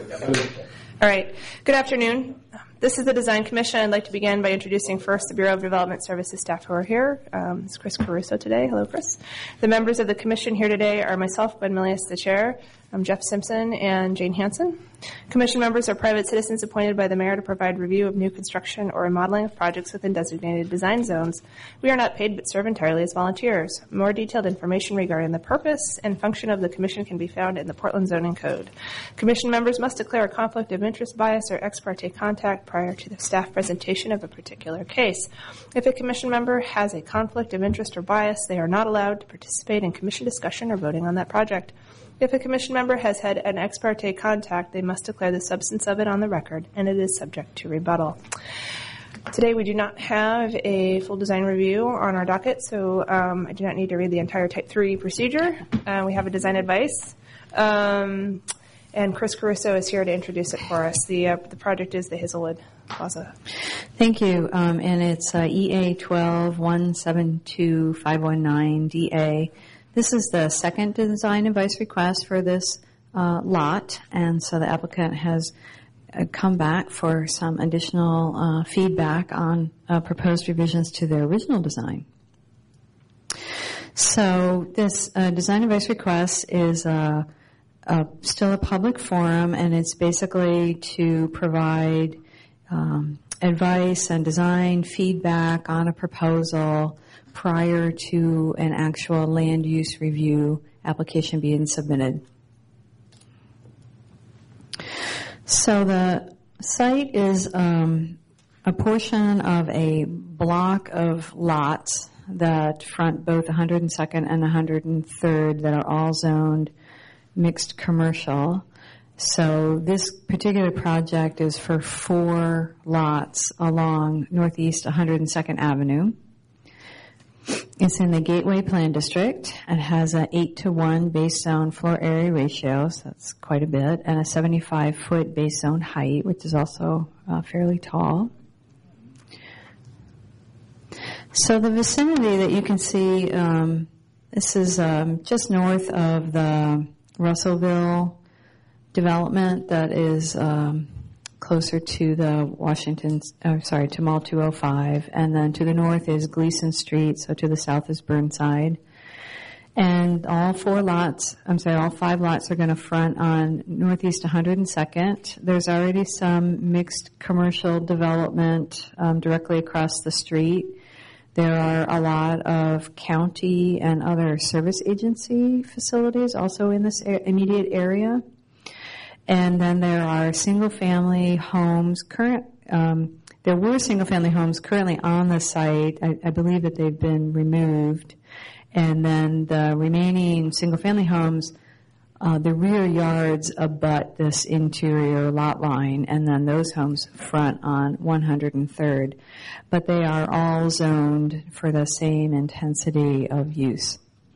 All right. Good afternoon. This is the Design Commission. I'd like to begin by introducing first the Bureau of Development Services staff who are here. It's Chris Caruso today. Hello, Chris. The members of the commission here today are myself, Gwen Milius, the chair. I'm Jeff Simpson and Jane Hansen. Commission members are private citizens appointed by the mayor to provide review of new construction or remodeling of projects within designated design zones. We are not paid but serve entirely as volunteers. More detailed information regarding the purpose and function of the commission can be found in the Portland Zoning Code. Commission members must declare a conflict of interest, bias, or ex parte contact prior to the staff presentation of a particular case. If a commission member has a conflict of interest or bias, they are not allowed to participate in commission discussion or voting on that project. If a commission member has had an ex parte contact, they must declare the substance of it on the record, and it is subject to rebuttal. Today we do not have a full design review on our docket, so I do not need to read the entire Type 3 procedure. We have a design advice, and Chris Caruso is here to introduce it for us. The project is the Hazelwood Plaza. Thank you, and it's EA 12-172-519-DA. This is the second design advice request for this lot, and so the applicant has come back for some additional feedback on proposed revisions to their original design. So this design advice request is still a public forum, and it's basically to provide advice and design feedback on a proposal prior to an actual land use review application being submitted. So the site is a portion of a block of lots that front both 102nd and 103rd that are all zoned mixed commercial. So this particular project is for 4 lots along Northeast 102nd Avenue. It's in the Gateway Plan District and has an 8-to-1 base zone floor area ratio, so that's quite a bit, and a 75-foot base zone height, which is also fairly tall. So the vicinity that you can see, this is just north of the Russellville development that is closer to the to Mall 205, and then to the north is Gleason Street, so to the south is Burnside. And all 5 lots are going to front on Northeast 102nd. There's already some mixed commercial development directly across the street. There are a lot of county and other service agency facilities also in this immediate area. And then there are single-family homes. There were single-family homes currently on the site. I believe that they've been removed. And then the remaining single-family homes, the rear yards abut this interior lot line, and then those homes front on 103rd. But they are all zoned for the same intensity of use.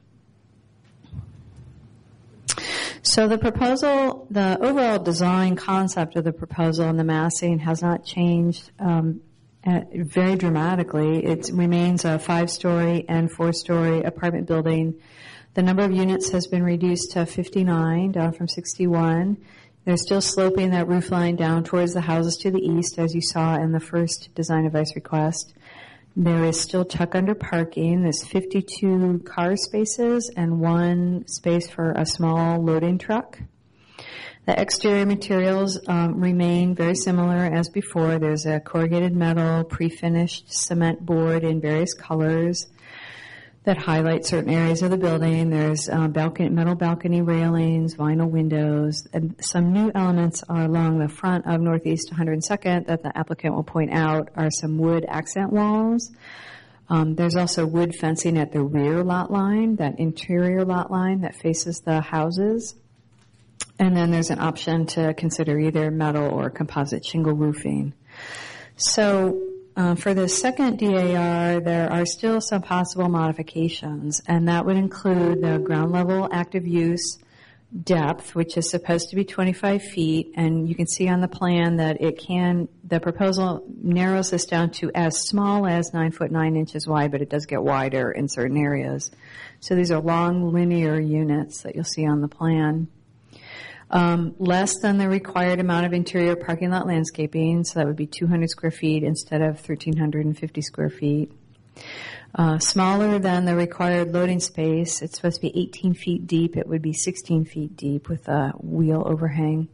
So the proposal, the overall design concept of the proposal and the massing has not changed very dramatically. It remains a 5-story and 4-story apartment building. The number of units has been reduced to 59, down from 61. They're still sloping that roof line down towards the houses to the east, as you saw in the first design advice request. There is still tuck under parking. There's 52 car spaces and 1 space for a small loading truck. The exterior materials remain very similar as before. There's a corrugated metal, pre-finished cement board in various colors that highlight certain areas of the building. There's metal balcony railings, vinyl windows, and some new elements are along the front of Northeast 102nd that the applicant will point out are some wood accent walls. There's also wood fencing at the rear lot line, that interior lot line that faces the houses. And then there's an option to consider either metal or composite shingle roofing. So for the second DAR, there are still some possible modifications, and that would include the ground level active use depth, which is supposed to be 25 feet, and you can see on the plan that the proposal narrows this down to as small as 9 foot 9 inches wide, but it does get wider in certain areas. So these are long linear units that you'll see on the plan. Less than the required amount of interior parking lot landscaping, so that would be 200 square feet instead of 1,350 square feet. Smaller than the required loading space. It's supposed to be 18 feet deep. It would be 16 feet deep with a wheel overhang.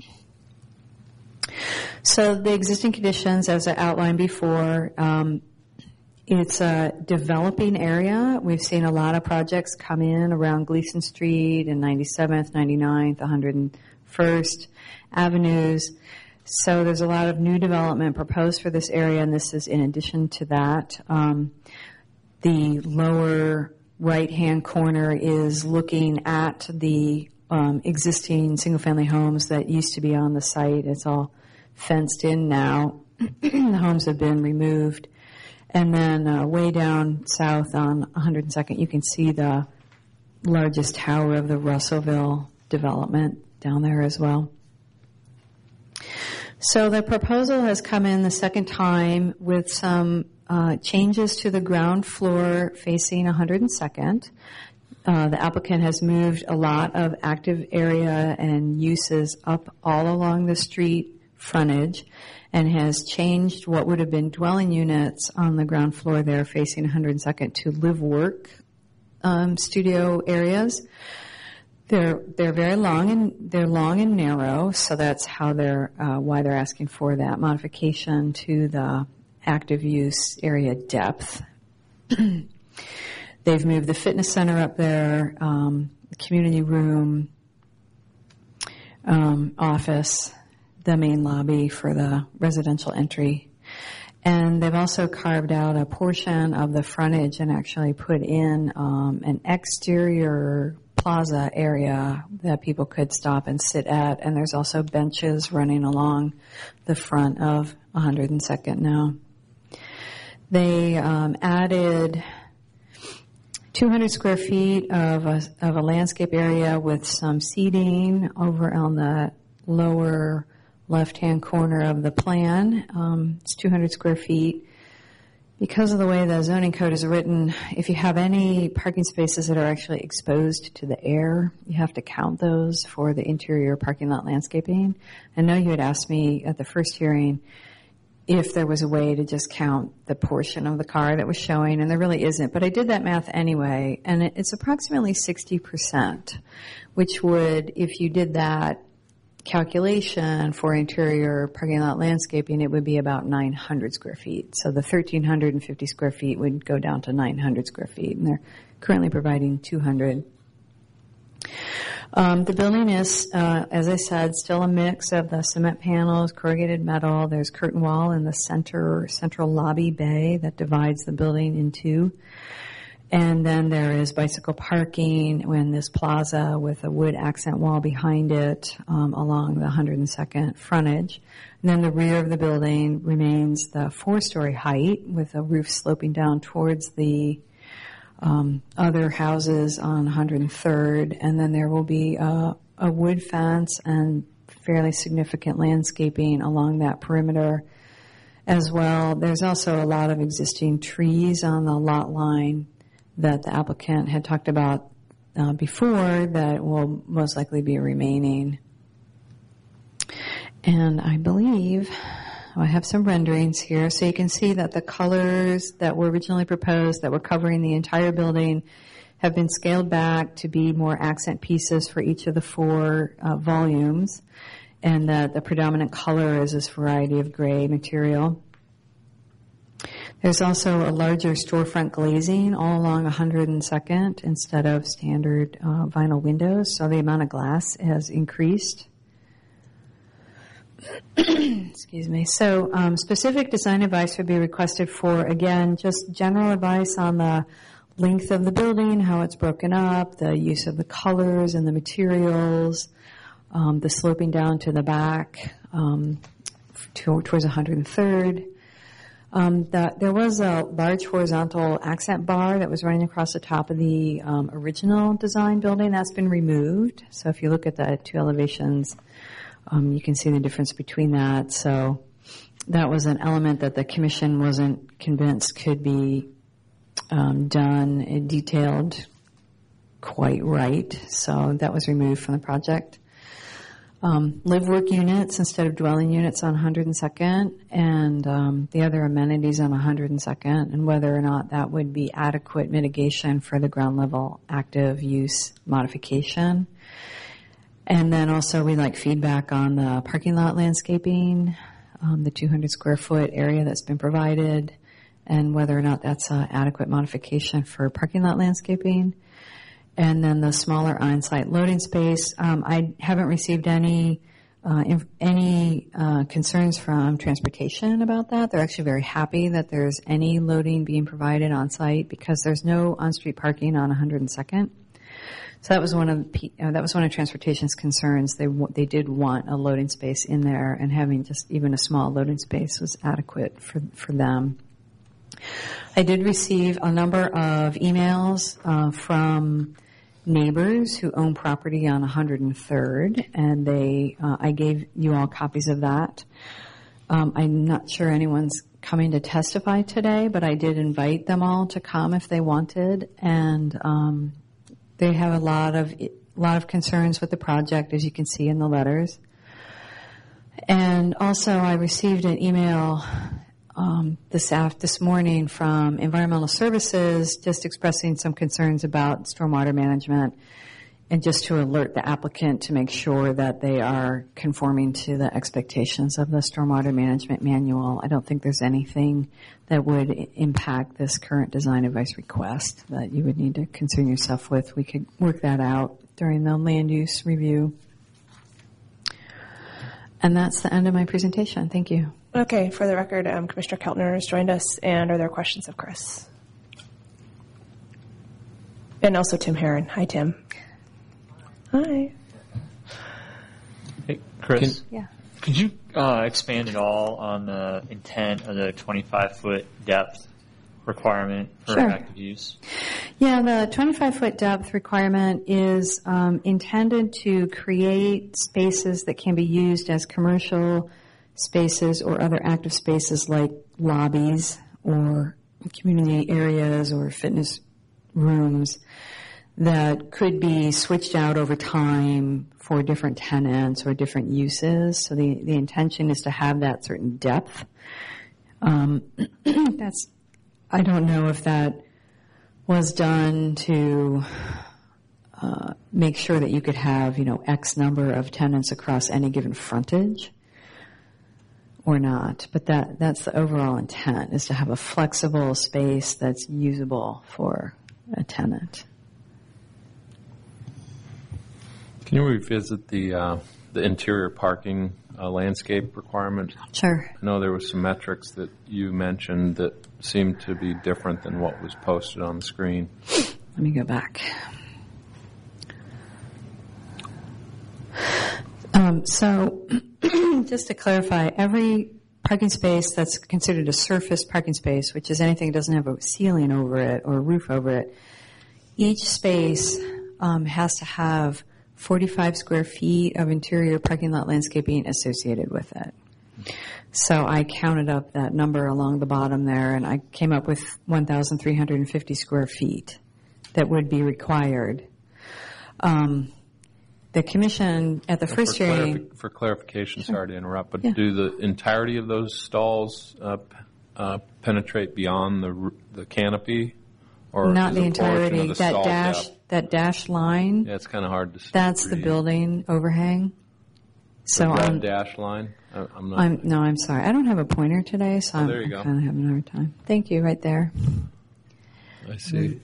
So the existing conditions, as I outlined before, it's a developing area. We've seen a lot of projects come in around Gleason Street and 97th, 99th, 101st Avenues. So there's a lot of new development proposed for this area, and this is in addition to that. The lower right-hand corner is looking at the existing single-family homes that used to be on the site. It's all fenced in now. The homes have been removed. And then way down south on 102nd, you can see the largest tower of the Russellville development down there as well. So the proposal has come in the second time with some changes to the ground floor facing 102nd. The applicant has moved a lot of active area and uses up all along the street frontage and has changed what would have been dwelling units on the ground floor there facing 102nd to live-work studio areas. They're very long and narrow, so that's how why they're asking for that modification to the active use area depth. They've moved the fitness center up there, community room, office, the main lobby for the residential entry. And they've also carved out a portion of the frontage and actually put in an exterior plaza area that people could stop and sit at. And there's also benches running along the front of 102nd now. They added 200 square feet of a landscape area with some seating over on the lower left-hand corner of the plan. It's 200 square feet. Because of the way the zoning code is written, if you have any parking spaces that are actually exposed to the air, you have to count those for the interior parking lot landscaping. I know you had asked me at the first hearing if there was a way to just count the portion of the car that was showing, and there really isn't. But I did that math anyway, and it's approximately 60%, which would, if you did that calculation for interior parking lot landscaping, it would be about 900 square feet. So the 1,350 square feet would go down to 900 square feet, and they're currently providing 200. The building is, as I said, still a mix of the cement panels, corrugated metal. There's curtain wall in the central lobby bay that divides the building in two. And then there is bicycle parking in this plaza with a wood accent wall behind it along the 102nd frontage. And then the rear of the building remains the 4-story height with a roof sloping down towards the other houses on 103rd. And then there will be a wood fence and fairly significant landscaping along that perimeter as well. There's also a lot of existing trees on the lot line that the applicant had talked about before that will most likely be remaining. And I believe I have some renderings here, so you can see that the colors that were originally proposed that were covering the entire building have been scaled back to be more accent pieces for each of the 4 volumes, and that the predominant color is this variety of gray material. There's also a larger storefront glazing all along 102nd instead of standard vinyl windows, so the amount of glass has increased. Excuse me. So specific design advice would be requested for, again, just general advice on the length of the building, how it's broken up, the use of the colors and the materials, the sloping down to the back towards 103rd. There was a large horizontal accent bar that was running across the top of the original design building. That's been removed. So if you look at the 2 elevations, you can see the difference between that. So that was an element that the commission wasn't convinced could be done and detailed quite right. So that was removed from the project. live-work units instead of dwelling units on 102nd, and the other amenities on 102nd, and whether or not that would be adequate mitigation for the ground level active use modification. And then also we'd like feedback on the parking lot landscaping, the 200 square foot area that's been provided, and whether or not that's an adequate modification for parking lot landscaping. And then the smaller on-site loading space. I haven't received any concerns from transportation about that. They're actually very happy that there's any loading being provided on site because there's no on-street parking on 102nd. So that was one of transportation's concerns. They did want a loading space in there, and having just even a small loading space was adequate for them. I did receive a number of emails from neighbors who own property on 103rd, and I gave you all copies of that. I'm not sure anyone's coming to testify today, but I did invite them all to come if they wanted, and they have a lot of concerns with the project, as you can see in the letters. And also, I received an email this morning from Environmental Services just expressing some concerns about stormwater management and just to alert the applicant to make sure that they are conforming to the expectations of the stormwater management manual. I don't think there's anything that would impact this current design advice request that you would need to concern yourself with. We could work that out during the land use review. And that's the end of my presentation. Thank you. Okay, for the record, Commissioner Keltner has joined us, and are there questions of Chris? And also Tim Herron. Hi, Tim. Hi. Hey, Chris. Yeah. Could you expand at all on the intent of the 25-foot depth requirement for Sure. active use? Yeah, the 25-foot depth requirement is intended to create spaces that can be used as commercial spaces or other active spaces like lobbies or community areas or fitness rooms that could be switched out over time for different tenants or different uses. So the intention is to have that certain depth. I don't know if that was done to make sure that you could have, X number of tenants across any given frontage or not. But that's the overall intent, is to have a flexible space that's usable for a tenant. Can you revisit the interior parking landscape requirement? Sure. I know there were some metrics that you mentioned that seemed to be different than what was posted on the screen. Let me go back. So just to clarify, every parking space that's considered a surface parking space, which is anything that doesn't have a ceiling over it or a roof over it, each space has to have 45 square feet of interior parking lot landscaping associated with it. So I counted up that number along the bottom there, and I came up with 1,350 square feet that would be required. The commission at the first hearing... For clarification, Sure. sorry to interrupt, but Yeah. do the entirety of those stalls penetrate beyond the canopy? Or Not is the a portion of entirety. the stall depth? That dashed line, Yeah, it's kind of hard to see. that's the building overhang. So The I'm... red dash line? I'm not... I'm sorry. I don't have a pointer today, so I'm there you go. kind of having a hard time. Thank you, right there. I see.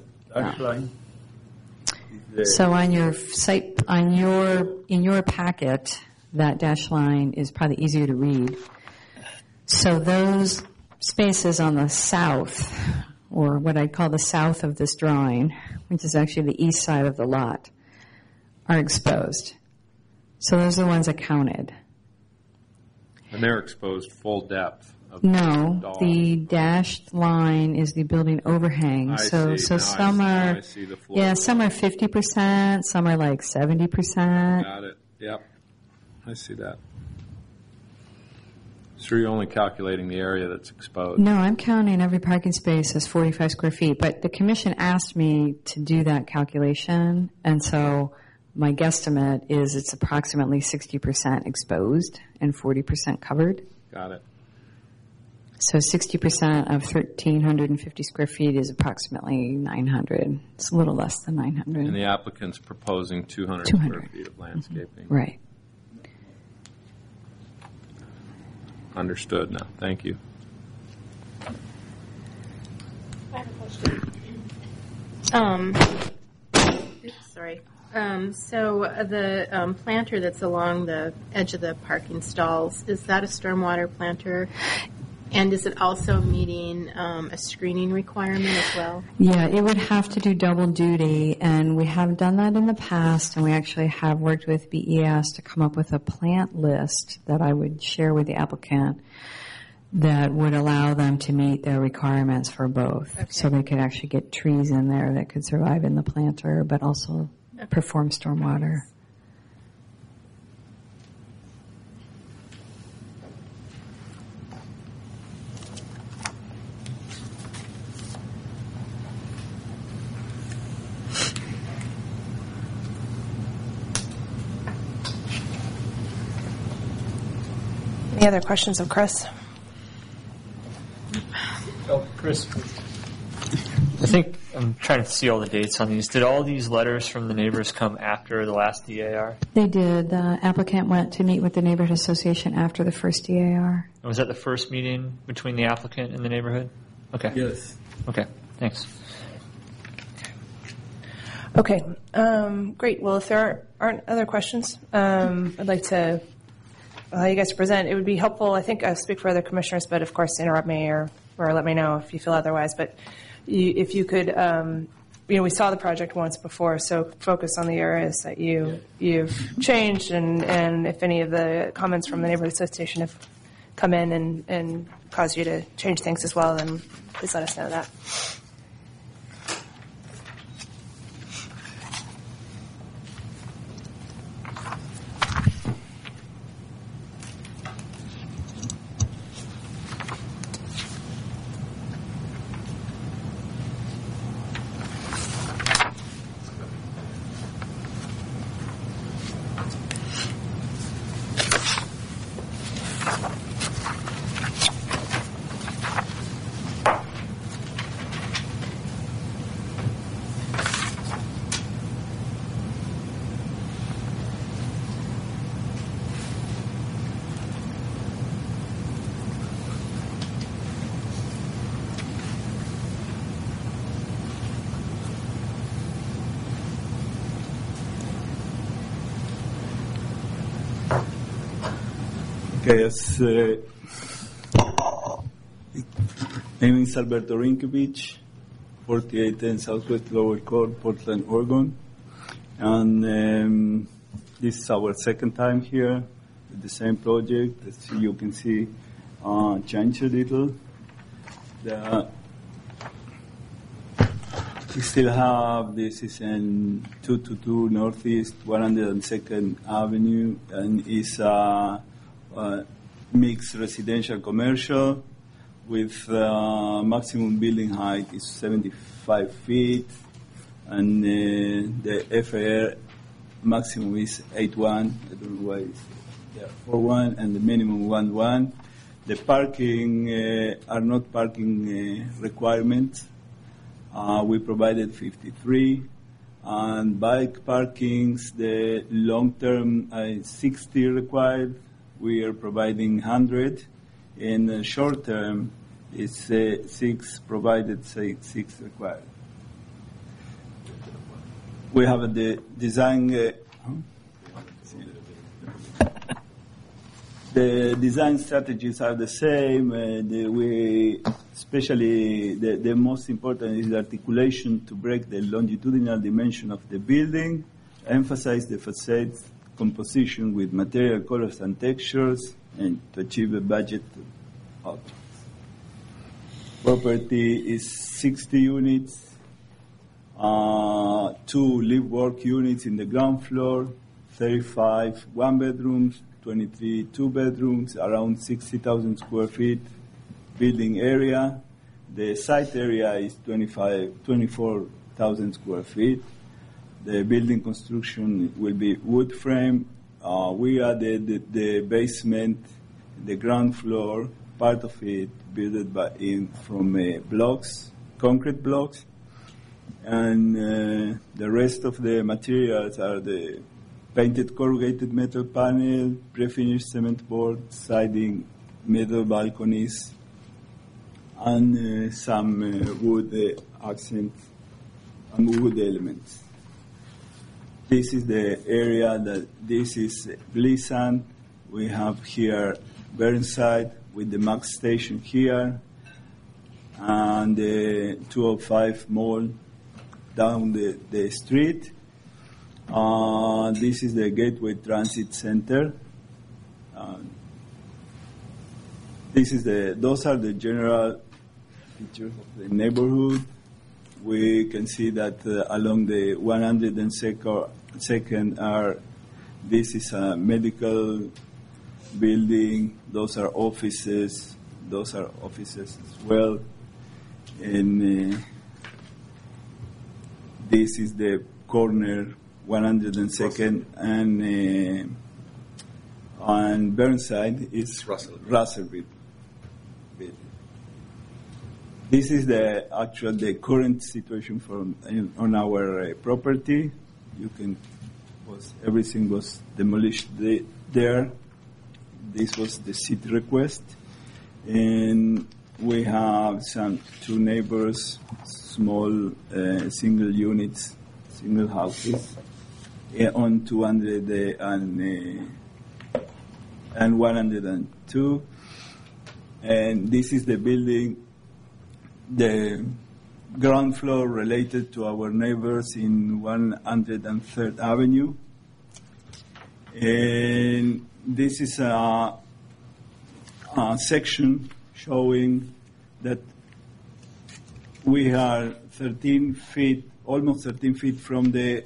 So on your site, in your packet, that dash line is probably easier to read. So those spaces on the south, or what I'd call the south of this drawing, which is actually the east side of the lot, are exposed. So those are the ones I counted. And they're exposed full depth. Of No, stall. the dashed line is the building overhang. I So see. Now some I are, see the floor. yeah, some are 50%, some are like 70%. Got it. Yep. I see that. So you're only calculating the area that's exposed. No, I'm counting every parking space as 45 square feet, but the commission asked me to do that calculation, and so my guesstimate is it's approximately 60% exposed and 40% covered. Got it. So 60% of 1,350 square feet is approximately 900. It's a little less than 900. And the applicant's proposing 200 200. square feet of landscaping. Right. Understood now. Thank you. Sorry. So the planter that's along the edge of the parking stalls, is that a stormwater planter? And is it also meeting a screening requirement as well? Yeah, it would have to do double duty, and we have done that in the past, and we actually have worked with BES to come up with a plant list that I would share with the applicant that would allow them to meet their requirements for both. Okay. So they could actually get trees in there that could survive in the planter, but also perform stormwater. Any other questions of Chris? Oh, Chris, I think I'm trying to see all the dates on these. Did all these letters from the neighbors come after the last DAR? They did. The applicant went to meet with the neighborhood association after the first DAR. And was that the first meeting between the applicant and the neighborhood? Okay. Yes. Okay, thanks. Okay, great. Well, if there aren't other questions, I'd like to allow you guys to present. It would be helpful, I think I speak for other commissioners, but of course interrupt me or let me know if you feel otherwise. But if you could, we saw the project once before, so focus on the areas that you've changed and if any of the comments from the neighborhood association have come in and caused you to change things as well, then please let us know that. Okay, yes. My name is Alberto Rinkovich, 4810 Southwest Lower Court, Portland, Oregon. And this is our second time here with the same project. As you can see, changed a little. We still have, this is in 222 Northeast 102nd Avenue, and it's mixed residential commercial with maximum building height is 75 feet, and the FAR maximum is 8.1. I don't know why it's 4.1, and the minimum 1.1. The parking are not parking requirements. We provided 53, and bike parkings, the long-term 60 required. We are providing 100. In the short term, it's 6 provided, 6 required. We have the design. The design strategies are the same. Especially the most important is the articulation to break the longitudinal dimension of the building, emphasize the facade's composition with material colors and textures, and to achieve a budget outcomes. Property is 60 units, 2 live-work units in the ground floor, 35 one-bedrooms, 23 two-bedrooms, around 60,000 square feet building area. The site area is 24,000 square feet. The building construction will be wood frame. We added the basement, the ground floor, part of it built from blocks, concrete blocks, and the rest of the materials are the painted corrugated metal panel, pre-finished cement board, siding, metal balconies, and some wood accents and wood elements. This is the area this is Glissant. We have here Burnside with the Max station here, and the 205 Mall down the street. This is the Gateway Transit Center. Those are the general features of the neighborhood. We can see that along the 102nd this is a medical building. Those are offices. Those are offices as well. And this is the corner 102nd and Burnside is Russellville. This is the current situation on our property. Everything was demolished there. This was the city request, and we have two neighbors, small single units, single houses on 200 and 102, and this is the building. The ground floor related to our neighbors in 103rd Avenue. And this is a section showing that we are 13 feet, almost 13 feet from the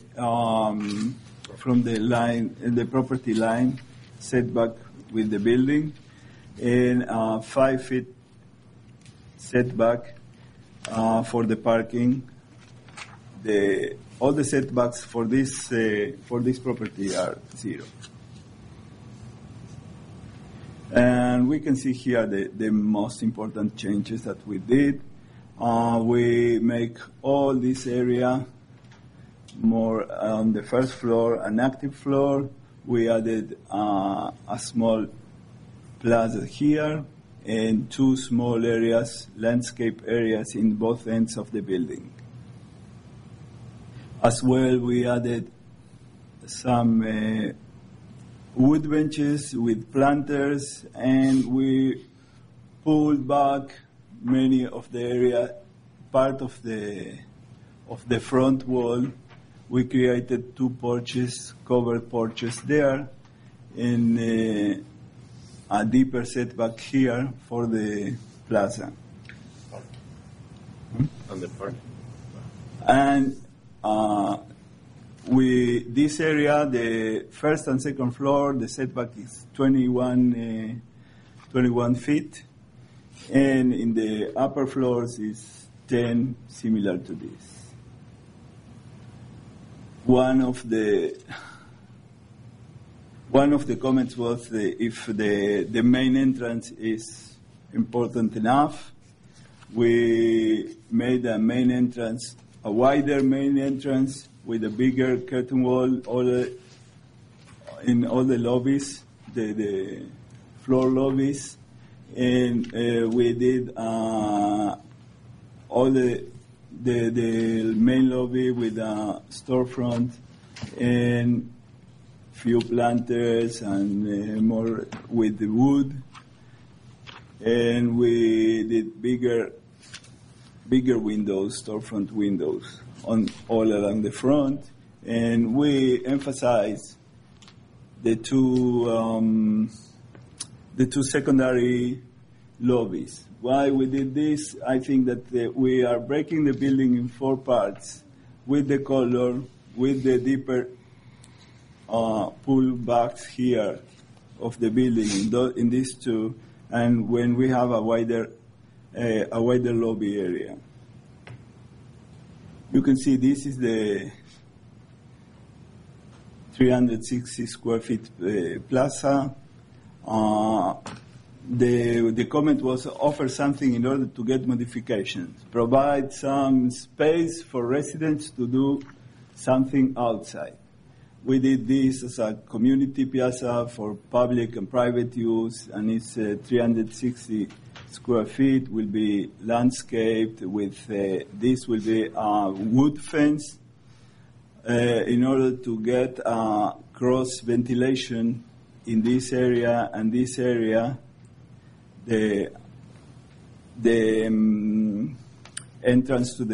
line, the property line, setback with the building, and 5 feet setback for the parking. All the setbacks for this property are 0. And we can see here the most important changes that we did. We make all this area more on the first floor, an active floor. We added a small plaza here and 2 small areas, landscape areas in both ends of the building. As well, we added some wood benches with planters, and we pulled back many of the area, part of the front wall. We created 2 porches, covered porches there, and a deeper setback here for the plaza. On the park? And this area, the first and second floor, the setback is 21 feet, and in the upper floors is 10, similar to this. One of the comments was if the main entrance is important enough. We made a wider main entrance with a bigger curtain wall in all the lobbies, the floor lobbies, and we did all the main lobby with a storefront and few planters and more with the wood, and we did bigger windows, storefront windows all along the front, and we emphasize the two secondary lobbies. Why we did this? I think that we are breaking the building in 4 parts with the color, with the deeper pullbacks here of the building in these 2, and when we have a wider lobby area. You can see this is the 360 square feet plaza. The comment was offer something in order to get modifications, provide some space for residents to do something outside. We did this as a community piazza for public and private use, and it's 360 square feet, will be landscaped with, this will be a wood fence in order to get cross ventilation in this area and this area. The entrance to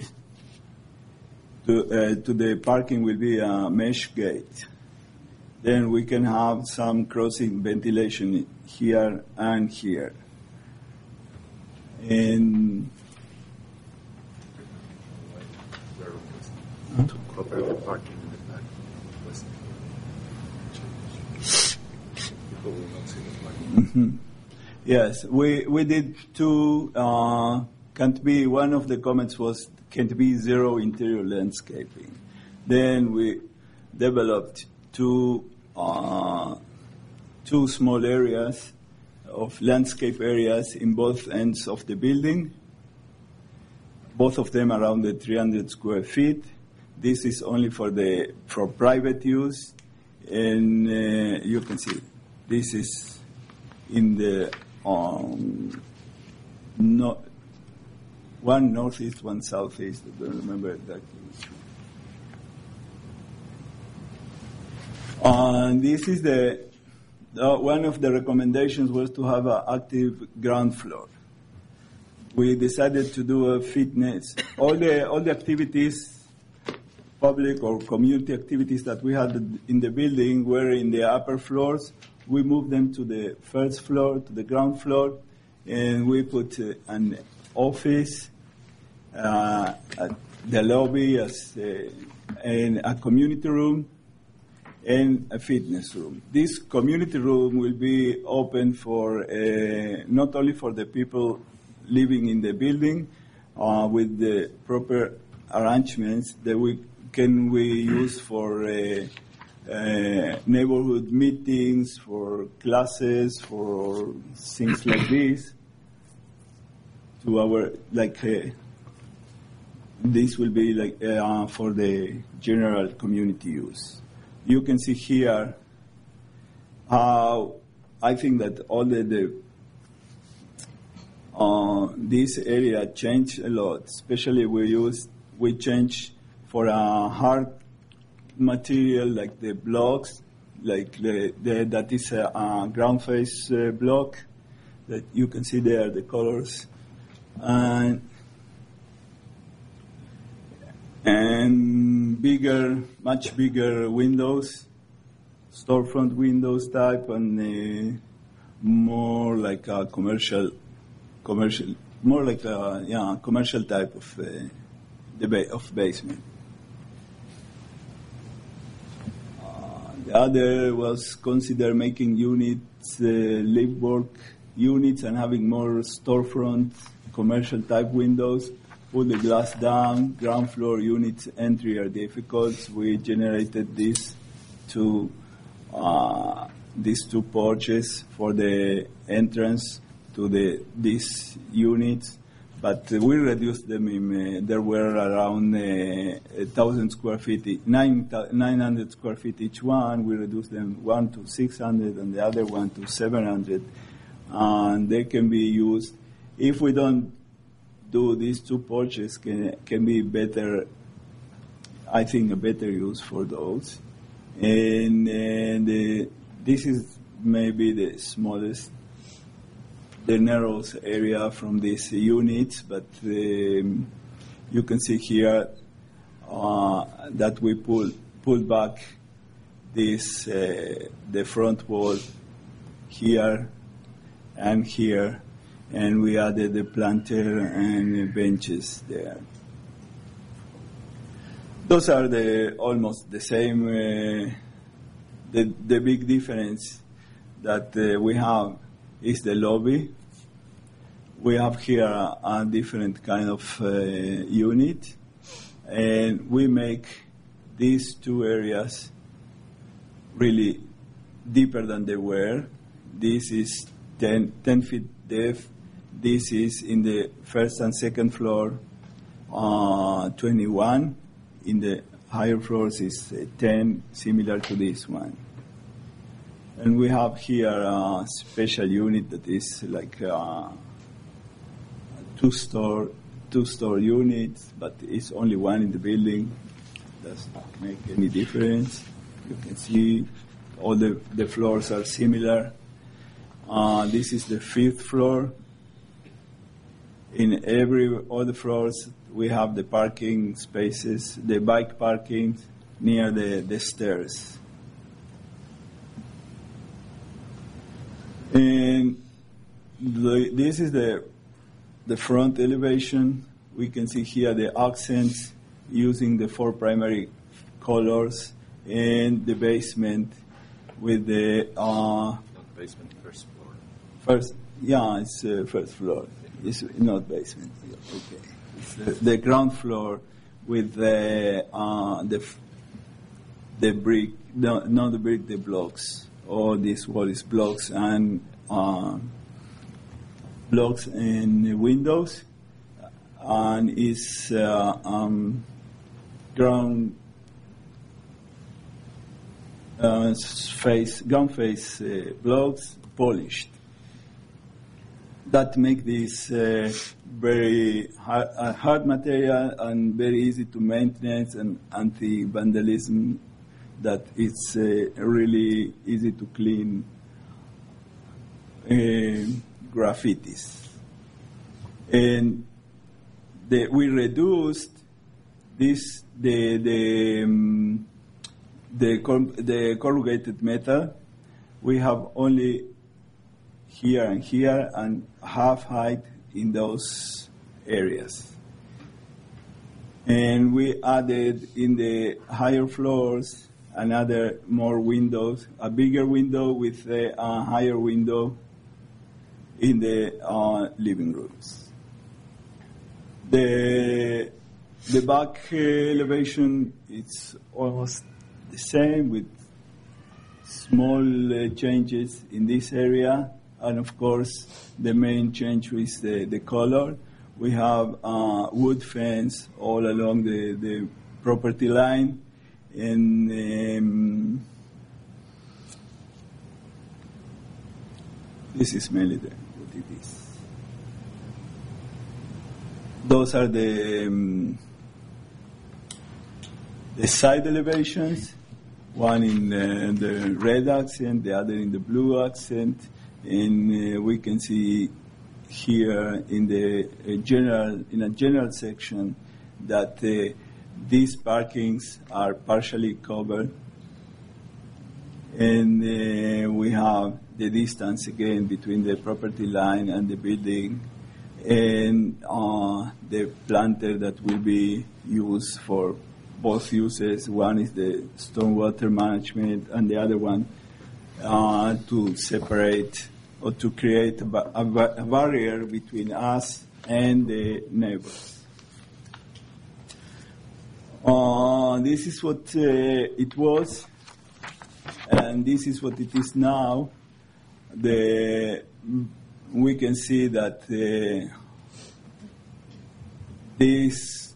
the parking will be a mesh gate. Then we can have some crossing ventilation here and here. And yes, we did two. Can't be, one of the comments was can't be zero interior landscaping. Then we developed two small areas of landscape areas in both ends of the building, both of them around the 300 square feet. This is only for private use, and you can see this is in the one northeast, one southeast. I don't remember exactly. And this is one of the recommendations was to have an active ground floor. We decided to do a fitness. All the activities, public or community activities that we had in the building were in the upper floors. We moved them to the first floor, to the ground floor, and we put an office, the lobby, and a community room, and a fitness room. This community room will be open for not only for the people living in the building, with the proper arrangements that we use for neighborhood meetings, for classes, for things like this. This will be for the general community use. You can see here how I think that all this area changed a lot. Especially we changed for a hard material like the blocks, that is a ground face block that you can see there, the colors, and much bigger windows, storefront windows type, and more like a commercial type of basement. The other was consider making units, live work units, and having more storefront commercial type windows. Put the glass down. Ground floor units entry are difficult. We generated these two porches for the entrance to these units, but we reduced them. There were around 1,000 square feet, 900 square feet each one. We reduced them one to 600 and the other one to 700, and they can be used. If we don't do these two porches, can be better. I think a better use for those, and this is maybe the smallest, the narrowest area from these units, but you can see here that we pulled back this the front wall here and here, and we added the planter and benches there. Those are almost the same. The big difference that we have is the lobby. We have here a different kind of unit, and we make these two areas really deeper than they were. This is 10 feet depth. This is in the first and second floor, 21. In the higher floors is 10, similar to this one. And we have here a special unit that is like a two-store unit, but it's only one in the building. Doesn't make any difference. You can see all the floors are similar. This is the fifth floor. In all the floors, we have the parking spaces, the bike parking near the stairs. And this is the front elevation. We can see here the accents using the 4 primary colors, and the basement with the Basement, first floor. It's first floor. It's not basement. Okay, it's the ground floor with the brick, not the brick, the blocks. All this wall is blocks and windows, and is ground face blocks polished. That make this very hard material and very easy to maintenance and anti-vandalism. That it's really easy to clean graffitis. And we reduced this the corrugated metal. We have only here and here and half height in those areas. And we added in the higher floors another more windows, a bigger window with a higher window in the living rooms. The back elevation is almost the same with small changes in this area, and of course the main change is the color. We have wood fence all along the property line, and this is mainly what it is. Those are the side elevations, one in the red accent, the other in the blue accent, and we can see here in a general section that these parkings are partially covered, and we have the distance again between the property line and the building, and the planter that will be used for both uses. One is the stormwater management, and the other one to separate or to create a barrier between us and the neighbors. This is what it was, and this is what it is now. We can see that these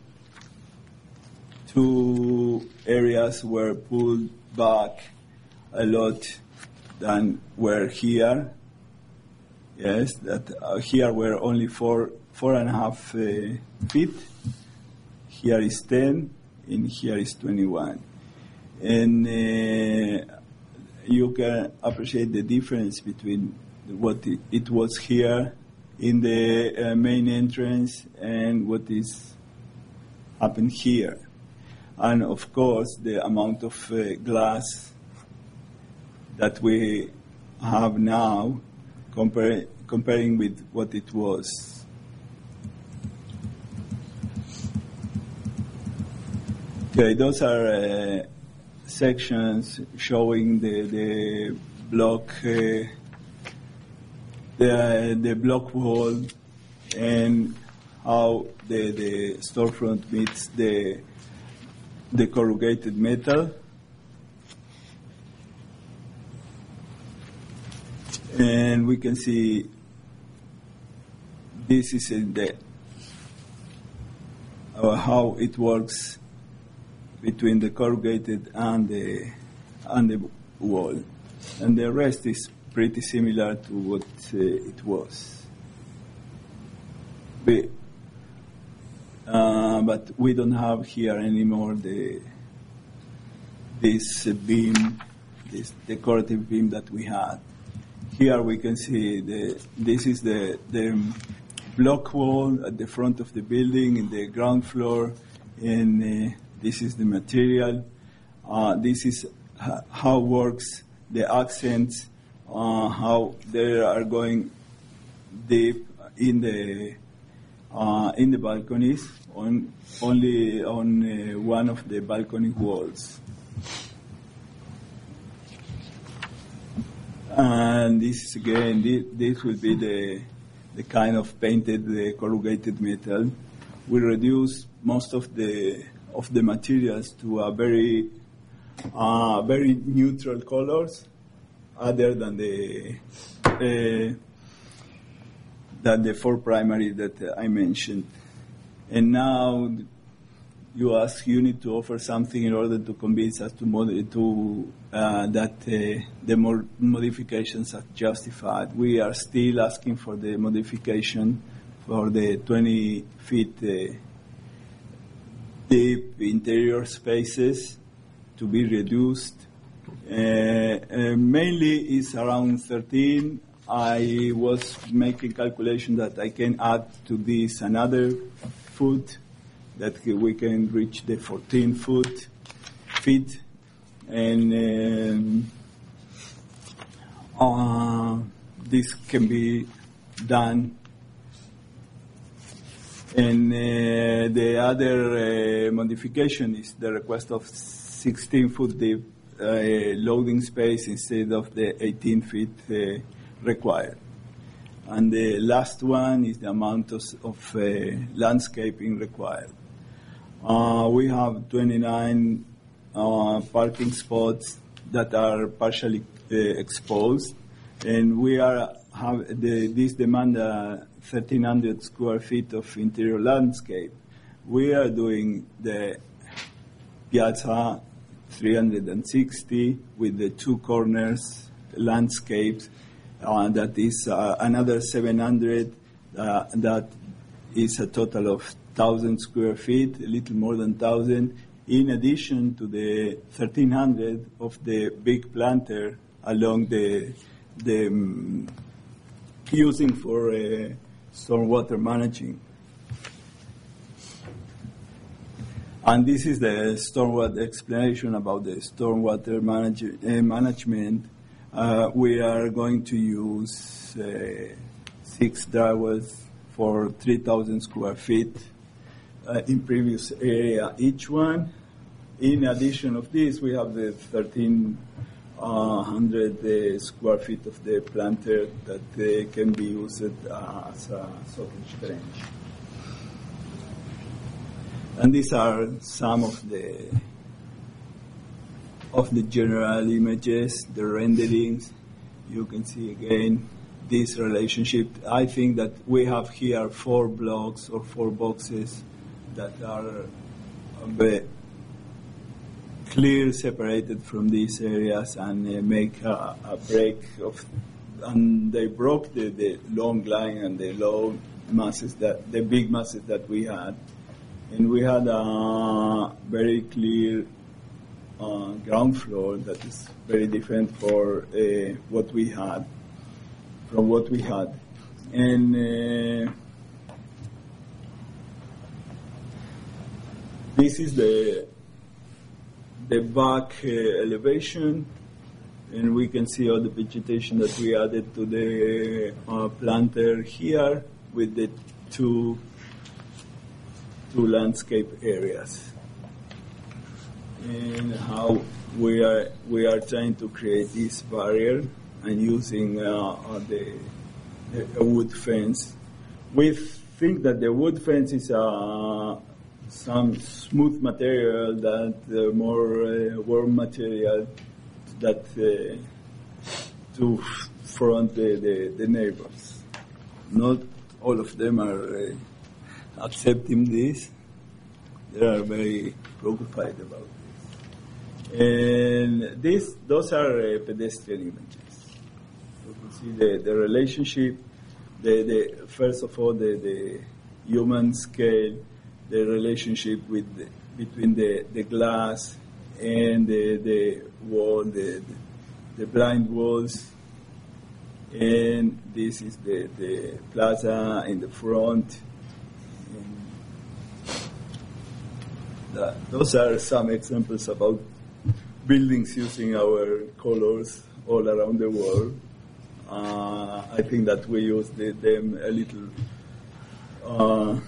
two areas were pulled back a lot than were here. Yes, that here were only 4.5 feet. Here is 10, and here is 21. And you can appreciate the difference between what it was here in the main entrance and what is happened here. And of course, the amount of glass that we have now comparing with what it was. Okay, those are sections showing the block, the block wall, and how the storefront meets the corrugated metal. And we can see this is in the how it works between the corrugated and the wall, and the rest is pretty similar to what it was. But we don't have here anymore this beam, this decorative beam that we had. Here we can see this is the block wall at the front of the building in the ground floor, and this is the material. This is how works the accents, how they are going deep in the balconies, only on one of the balcony walls. And this is again, this will be the kind of painted corrugated metal. We reduce most of the materials to a very neutral colors, other than the four primary that I mentioned. And now you need to offer something in order to convince us that the more modifications are justified. We are still asking for the modification for the 20 feet deep interior spaces to be reduced. Mainly is around 13. I was making calculation that I can add to this another foot, that we can reach the 14 feet, and this can be done. And the other modification is the request of 16 foot deep loading space instead of the 18 feet required. And the last one is the amount of landscaping required. We have 29 parking spots that are partially exposed, and we this demand 1,300 square feet of interior landscape. We are doing the piazza 360 with the two corners landscapes. That is another 700. That is a total of 1,000 square feet, a little more than 1,000, in addition to the 1,300 of the big planter along the using for stormwater managing. And this is the stormwater explanation about the stormwater management. We are going to use 6 dry wells for 3,000 square feet in previous area each one. In addition of this, we have the 1,300 square feet of the planter that can be used as a sockage trench. And these are some of the general images, the renderings. You can see again this relationship. I think that we have here 4 blocks or 4 boxes that are clear, separated from these areas, and make a break of, and they broke the long line and the low masses, the big masses that we had. And we had a very clear ground floor that is very different for what we had, from what we had. And this is the back elevation, and we can see all the vegetation that we added to the planter here with the two landscape areas, and how we are trying to create this barrier and using a wood fence. We think that the wood fence is some smooth material, that more warm material, that to front the neighbors. Not all of them are accepting this. They are very preoccupied about this. And those are pedestrian images. You can see the relationship, first of all, the human scale, the relationship between the glass and the wall, the blind walls. And this is the plaza in the front. Those are some examples about buildings using our colors all around the world. I think that we use them a little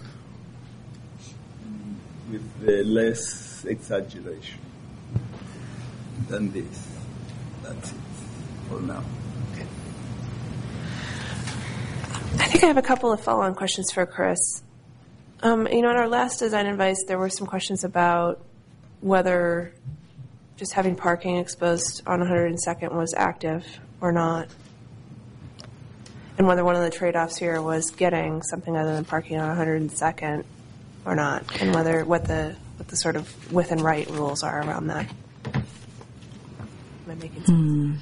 with less exaggeration than this. That's it for now. I think I have a couple of follow-on questions for Chris. In our last design advice, there were some questions about whether just having parking exposed on 102nd was active or not, and whether one of the trade-offs here was getting something other than parking on 102nd or not, and what the sort of width and right rules are around that. Am I making sense?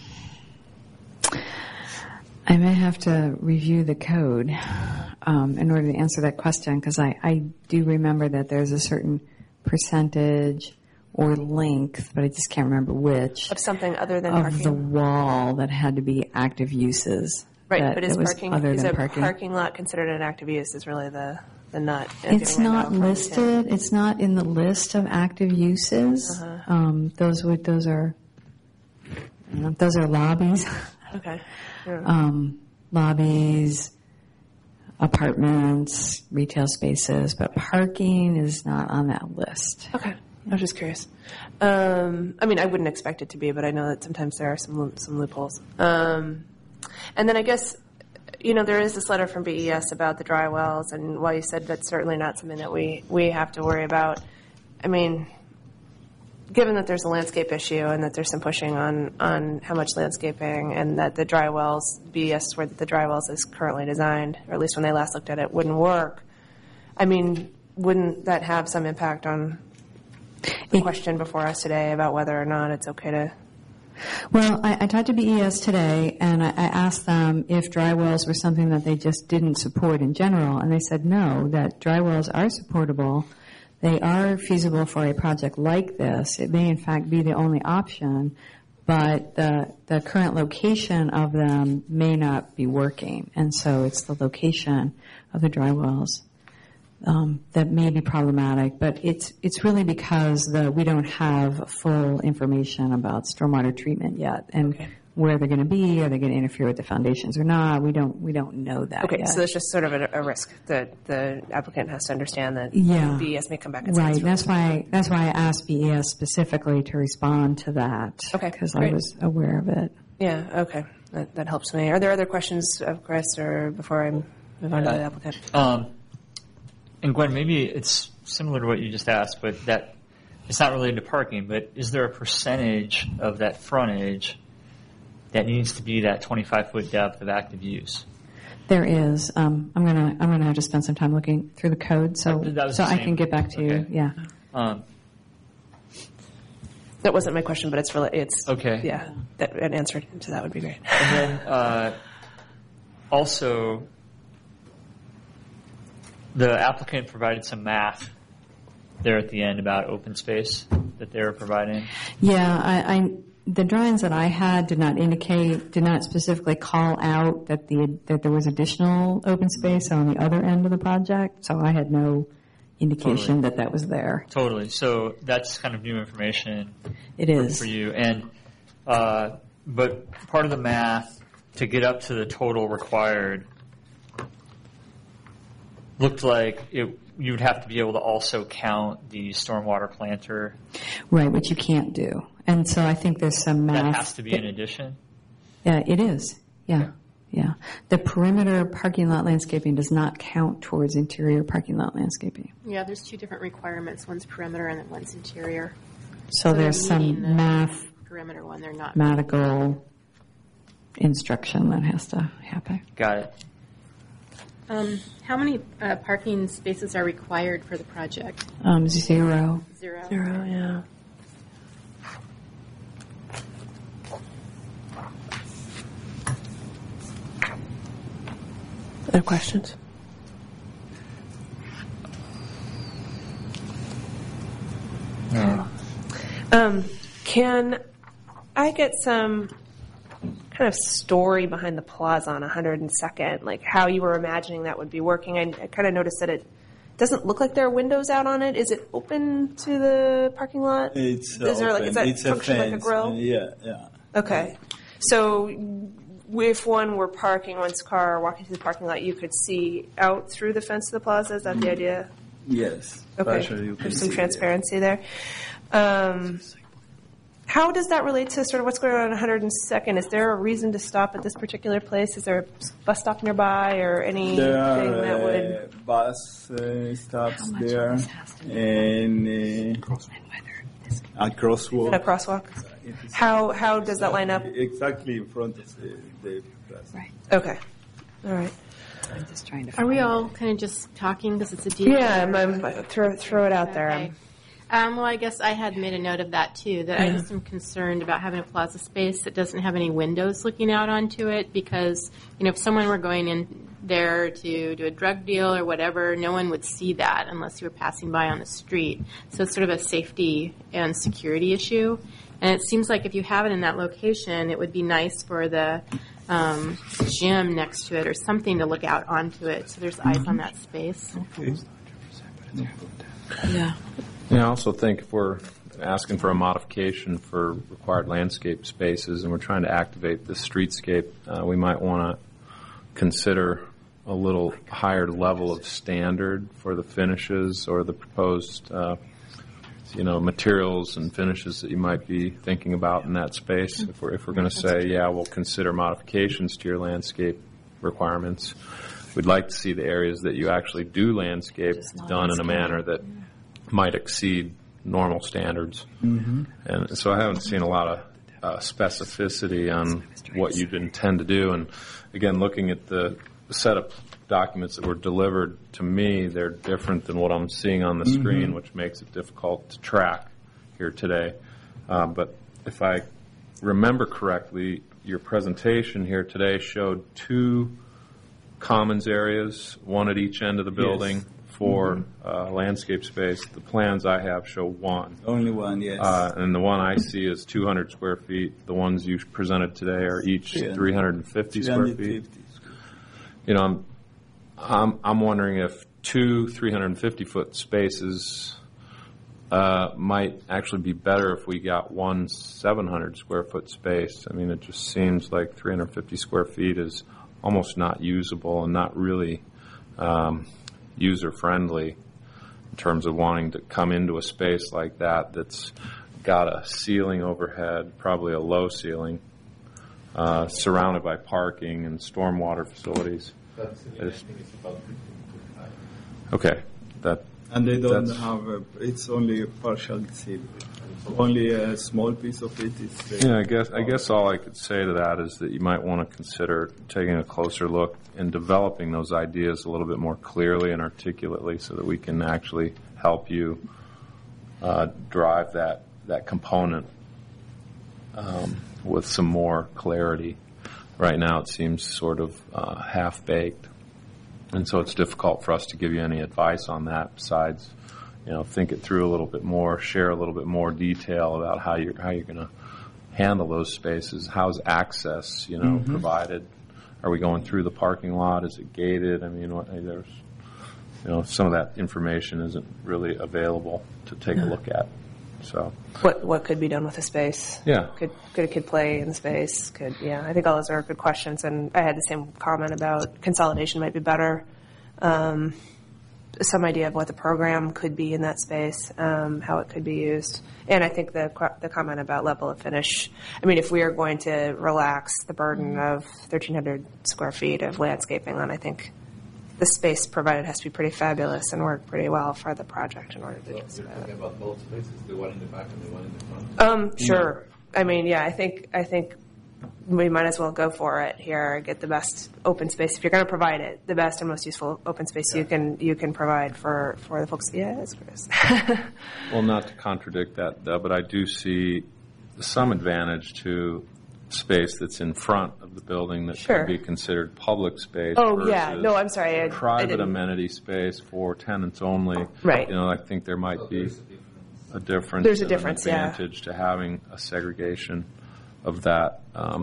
I may have to review the code in order to answer that question, because I do remember that there's a certain percentage or length, but I just can't remember which, Of something other than of parking? the wall that had to be active uses. Right, but is a parking lot considered an active use is really the nut? It's not listed. It's not in the list of active uses. Those are lobbies. Okay. Yeah. Lobbies, apartments, retail spaces, but parking is not on that list. Okay. I was just curious. I wouldn't expect it to be, but I know that sometimes there are some loopholes. And then I guess, there is this letter from BES about the dry wells, and while you said that's certainly not something that we have to worry about, given that there's a landscape issue and that there's some pushing on how much landscaping, and that the dry wells, BES where the dry wells is currently designed, or at least when they last looked at it, wouldn't work, wouldn't that have some impact on the question before us today about whether or not it's okay to... Well, I talked to BES today, and I asked them if dry wells were something that they just didn't support in general, and they said no, that dry wells are supportable. They are feasible for a project like this. It may, in fact, be the only option, but the current location of them may not be working, and so it's the location of the dry wells that may be problematic. But it's really because we don't have full information about stormwater treatment yet, and where they're going to be. Are they going to interfere with the foundations or not? We don't know that yet. So there's just sort of a risk that the applicant has to understand that BES may come back and say right. it's That's why I asked BES specifically to respond to that. Okay, because great. I was aware of it. Yeah. Okay. That helps me. Are there other questions of Chris, or before I move on to the applicant? And Gwen, maybe it's similar to what you just asked, but that it's not related to parking. But is there a percentage of that frontage that needs to be that 25-foot depth of active use? There is. I'm gonna have to spend some time looking through the code, so I can get back to you. Yeah. That wasn't my question, but it's okay. Yeah, an answer to that would be great. And then also, the applicant provided some math there at the end about open space that they were providing. Yeah, the drawings that I had did not specifically call out that there was additional open space on the other end of the project, so I had no indication that was there. Totally. So that's kind of new information. It is for you. And but part of the math to get up to the total required looked like you would have to be able to also count the stormwater planter. Right, which you can't do. And so I think there's some math. That has to be in addition? Yeah, it is. Yeah. The perimeter parking lot landscaping does not count towards interior parking lot landscaping. Yeah, there's two different requirements. One's perimeter and then one's interior. So there's some math, perimeter one, they're not. mathematical instruction that has to happen. Got it. How many parking spaces are required for the project? 0. 0. Yeah. Other questions? Can I get some kind of story behind the plaza on 102nd, like how you were imagining that would be working? I kind of noticed that it doesn't look like there are windows out on it. Is it open to the parking lot? It's Is there, like, open. is that It's function like a fence. grill? Yeah. Okay. So if one were parking one's car or walking through the parking lot, you could see out through the fence of the plaza? Is that the idea? Yes. Okay. Partially you can There's some see transparency there. How does that relate to sort of what's going on 102nd? Is there a reason to stop at this particular place? Is there a bus stop nearby or anything There are that would... bus stops there and a crosswalk. A crosswalk? How does that line up? Exactly in front of the plaza. Right. Okay. All right. I'm just trying to Are we find all kind of just talking because it's a deal? Yeah, throw it out there. Okay. Well, I guess I had made a note of that too, that I just am concerned about having a plaza space that doesn't have any windows looking out onto it because, if someone were going in there to do a drug deal or whatever, no one would see that unless you were passing by on the street. So it's sort of a safety and security issue. And it seems like if you have it in that location, it would be nice for the gym next to it or something to look out onto it so there's eyes on that space. Yeah. Yeah, I also think if we're asking for a modification for required landscape spaces and we're trying to activate the streetscape, we might want to consider a little higher level of standard for the finishes or the proposed materials and finishes that you might be thinking about in that space. If we're going to say, yeah, we'll consider modifications to your landscape requirements, we'd like to see the areas that you actually do landscape done in a manner that might exceed normal standards. Mm-hmm. And so I haven't seen a lot of specificity on what you'd intend to do. And again, looking at the set of documents that were delivered to me, they're different than what I'm seeing on the screen, which makes it difficult to track here today. But if I remember correctly, your presentation here today showed 2 commons areas, one at each end of the building. Yes. For landscape space. The plans I have show 1. Only 1, yes. And the one I see is 200 square feet. The ones you presented today are each 350 square feet. I'm wondering if 2 350-foot spaces might actually be better if we got 1 700 square foot space. I mean, it just seems like 350 square feet is almost not usable and not really user-friendly in terms of wanting to come into a space like that that's got a ceiling overhead, probably a low ceiling, surrounded by parking and stormwater facilities. Okay. And they don't have it's only a partial ceiling. Only a small piece of it is... Yeah, I guess all I could say to that is that you might want to consider taking a closer look and developing those ideas a little bit more clearly and articulately so that we can actually help you drive that component with some more clarity. Right now it seems sort of half-baked, and so it's difficult for us to give you any advice on that besides think it through a little bit more, share a little bit more detail about how you're going to handle those spaces. How's access, provided? Are we going through the parking lot? Is it gated? I mean, there's, some of that information isn't really available to take a look at. So, what could be done with the space? Yeah. Could a kid play in the space? I think all those are good questions. And I had the same comment about consolidation might be better. Some idea of what the program could be in that space, how it could be used. And I think the comment about level of finish, I mean, if we are going to relax the burden of 1,300 square feet of landscaping, then I think the space provided has to be pretty fabulous and work pretty well for the project in order to do so. You're talking about both spaces, the one in the back and the one in the front? Sure. I mean, yeah, I think we might as well go for it here, get the best open space. If you're going to provide it, the best and most useful open space you can provide for the folks. Yes, Chris. Well, not to contradict that, but I do see some advantage to space that's in front of the building that Sure. could be considered public space. Oh, versus yeah. No, I'm sorry. I private didn't- amenity space for tenants only. Right. I think there might be a difference. There's a and difference, an yeah. advantage to having a segregation of that.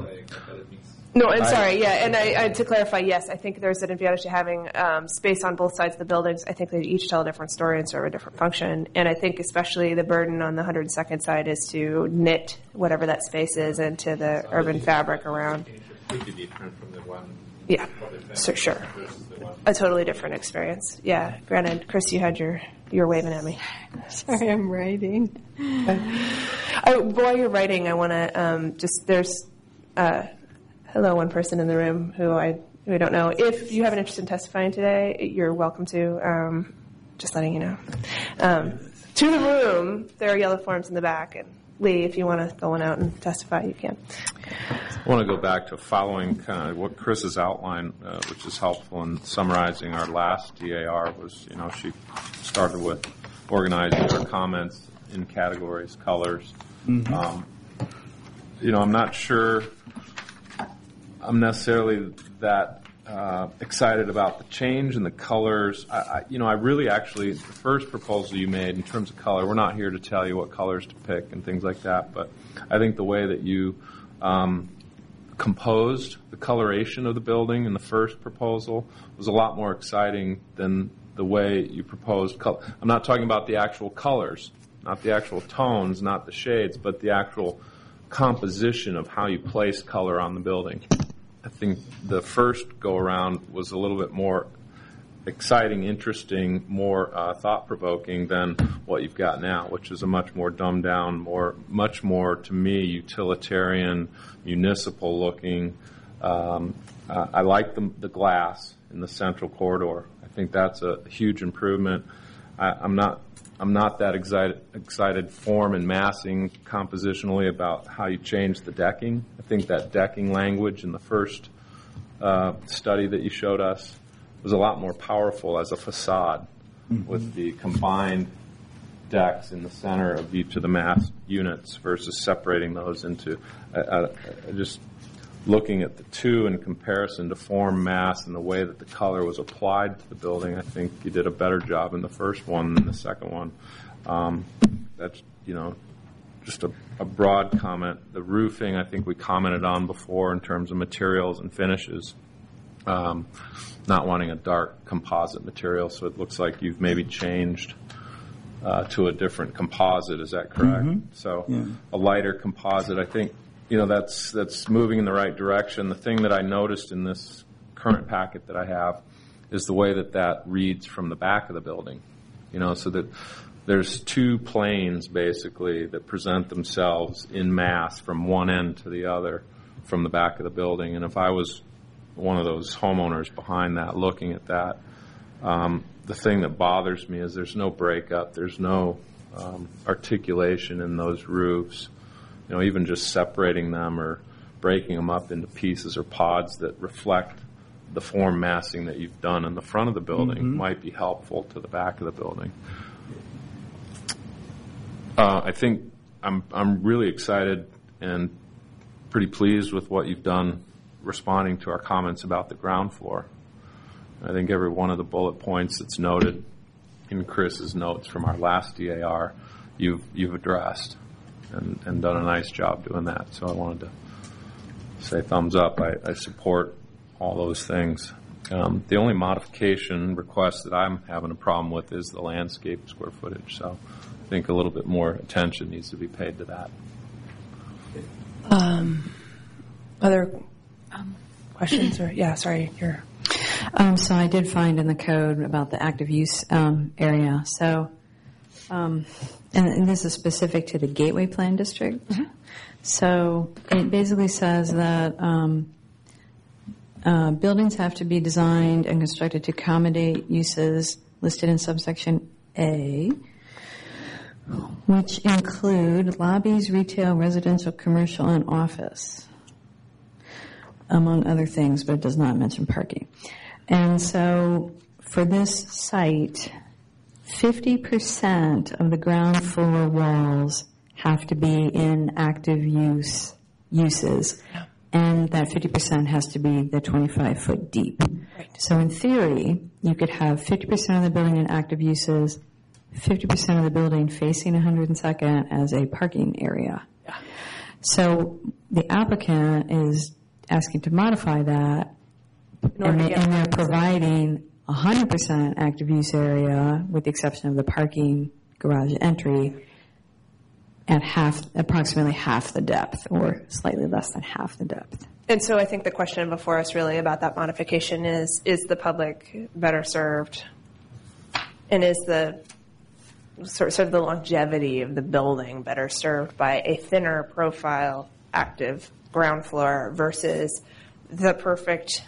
No, I'm sorry. Yeah, and I to clarify, yes, I think there's an advantage to having space on both sides of the buildings. I think they each tell a different story and serve a different function. And I think especially the burden on the 102nd side is to knit whatever that space is into the urban fabric around. Completely different from the one. Yeah, so sure. A totally different experience. Yeah. Granted, Chris, you were waving at me. Sorry, I'm writing. While you're writing, I want to there's hello, one person in the room who I don't know. If you have an interest in testifying today, you're welcome to. Just letting you know. To the room, there are yellow forms in the back, and Lee, if you want to go on out and testify, you can. I want to go back to following kind of what Chris has outlined, which is helpful in summarizing our last DAR. Was she started with organizing our comments in categories, colors. Mm-hmm. I'm not sure I'm necessarily that excited about the change in the colors. I really actually, the first proposal you made in terms of color, we're not here to tell you what colors to pick and things like that, but I think the way that you composed the coloration of the building in the first proposal was a lot more exciting than the way you proposed color. I'm not talking about the actual colors, not the actual tones, not the shades, but the actual composition of how you place color on the building. I think the first go-around was a little bit more exciting, interesting, more thought-provoking than what you've got now, which is a much more dumbed-down, much more, to me, utilitarian, municipal-looking. I like the glass in the central corridor. I think that's a huge improvement. I'm not that excited form and massing compositionally about how you change the decking. I think that decking language in the first study that you showed us was a lot more powerful as a facade with the combined decks in the center of each of the mass units versus separating those into just looking at the two in comparison to form, mass, and the way that the color was applied to the building. I think you did a better job in the first one than the second one. That's, just a broad comment. The roofing, I think we commented on before in terms of materials and finishes. Not wanting a dark composite material, so it looks like you've maybe changed to a different composite. Is that correct? Mm-hmm. So a lighter composite, I think, that's moving in the right direction. The thing that I noticed in this current packet that I have is the way that reads from the back of the building. So that there's two planes basically that present themselves in mass from one end to the other from the back of the building. And if I was one of those homeowners behind that looking at that, the thing that bothers me is there's no breakup, there's no articulation in those roofs. Even just separating them or breaking them up into pieces or pods that reflect the form massing that you've done in the front of the building might be helpful to the back of the building. I think I'm really excited and pretty pleased with what you've done responding to our comments about the ground floor. I think every one of the bullet points that's noted in Chris's notes from our last DAR, you've addressed and done a nice job doing that. So I wanted to say thumbs up. I support all those things. The only modification request that I'm having a problem with is the landscape square footage. So I think a little bit more attention needs to be paid to that. Other questions? Or sorry, you're... So I did find in the code about the active use area. So, and this is specific to the Gateway Plan District. Mm-hmm. So it basically says that buildings have to be designed and constructed to accommodate uses listed in subsection A, which include lobbies, retail, residential, commercial, and office. among other things, but it does not mention parking. And so for this site, 50% of the ground floor walls have to be in active uses, and that 50% has to be the 25-foot deep. Right. So in theory, you could have 50% of the building in active uses, 50% of the building facing 102nd as a parking area. Yeah. So the applicant is asking to modify that, and they're providing 100% active use area, with the exception of the parking garage entry, at approximately half the depth, or slightly less than half the depth. And so I think the question before us really about that modification is the public better served? And is the sort of the longevity of the building better served by a thinner profile active ground floor versus the perfect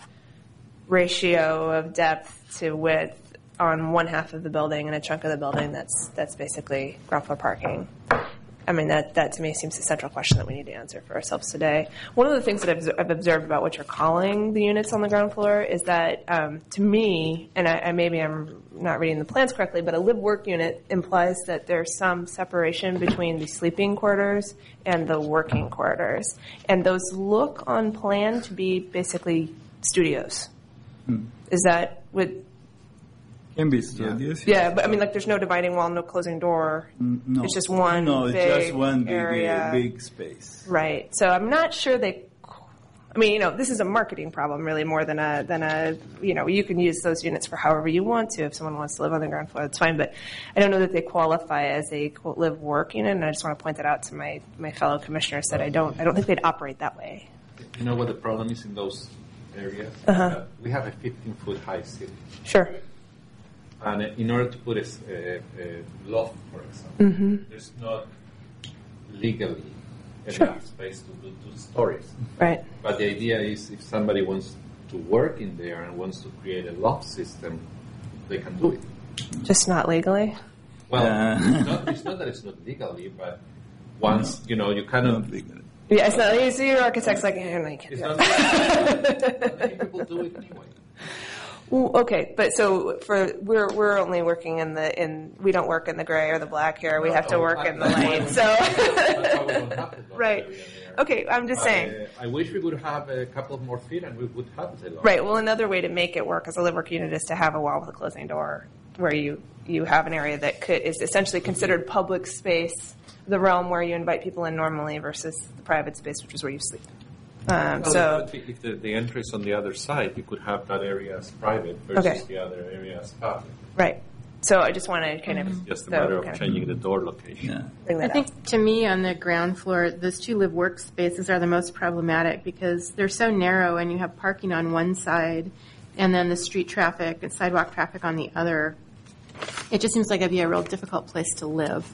ratio of depth to width on one half of the building and a chunk of the building that's basically ground floor parking? I mean, that to me seems a central question that we need to answer for ourselves today. One of the things that I've observed about what you're calling the units on the ground floor is that, to me, and maybe I'm not reading the plans correctly, but a live-work unit implies that there's some separation between the sleeping quarters and the working quarters. And those look on plan to be basically studios. Is that what... Can be studios. Yeah, but I mean, like, there's no dividing wall, no closing door. No. It's just one No, big it's just one area. big space. Right. So I'm not sure they. I mean, this is a marketing problem, really, more than a. You can use those units for however you want to. If someone wants to live on the ground floor, that's fine. But I don't know that they qualify as a quote live work unit. And I just want to point that out to my fellow commissioners that I don't think they'd operate that way. You know what the problem is in those areas? We have a 15-foot high ceiling. Sure. And in order to put a loft, for example, there's not legally enough space to do 2 stories. Right. But the idea is if somebody wants to work in there and wants to create a loft system, they can do it. Just not legally. Well, it's not that it's not legally, but once, you kind of... Yeah, it's not. You see, your architect's like, you can't. It's not legal. Many people do it anyway. Well, okay, but so we're only working in we don't work in the gray or the black here. We have to work in the light. So That's why we don't have the right. Okay, I'm just saying. I wish we would have a couple of more feet and we would have the loft. Right. Well, another way to make it work as a live work unit is to have a wall with a closing door, where you have an area that is essentially considered public space, the realm where you invite people in normally, versus the private space, which is where you sleep. So if the entry is on the other side, you could have that area as private versus the other area as public. Right. So I just want to kind of Just a matter of changing the door location. Yeah. bring that I think, to me, on the ground floor, those 2 live work spaces are the most problematic because they're so narrow and you have parking on one side and then the street traffic and sidewalk traffic on the other. It just seems like it'd be a real difficult place to live.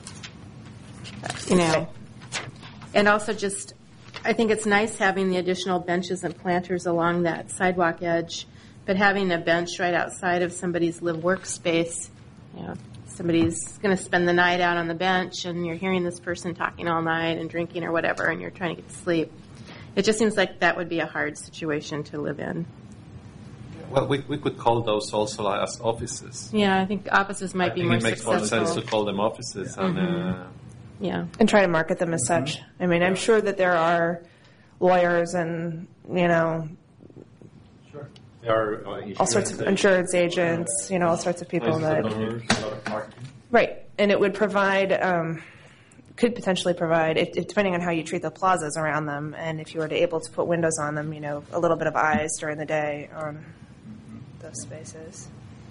And also just, I think it's nice having the additional benches and planters along that sidewalk edge, but having a bench right outside of somebody's live workspace, somebody's going to spend the night out on the bench and you're hearing this person talking all night and drinking or whatever and you're trying to get to sleep. It just seems like that would be a hard situation to live in. Well, we could call those also as offices. Yeah, I think offices might be more successful. It makes more sense to call them offices. Yeah. and try to market them as such. I mean, I'm sure that there are lawyers and Sure. There are all sorts of insurance agents, all sorts of people that. Right, and it would provide, could potentially provide, depending on how you treat the plazas around them, and if you were able to put windows on them, a little bit of eyes during the day on those spaces.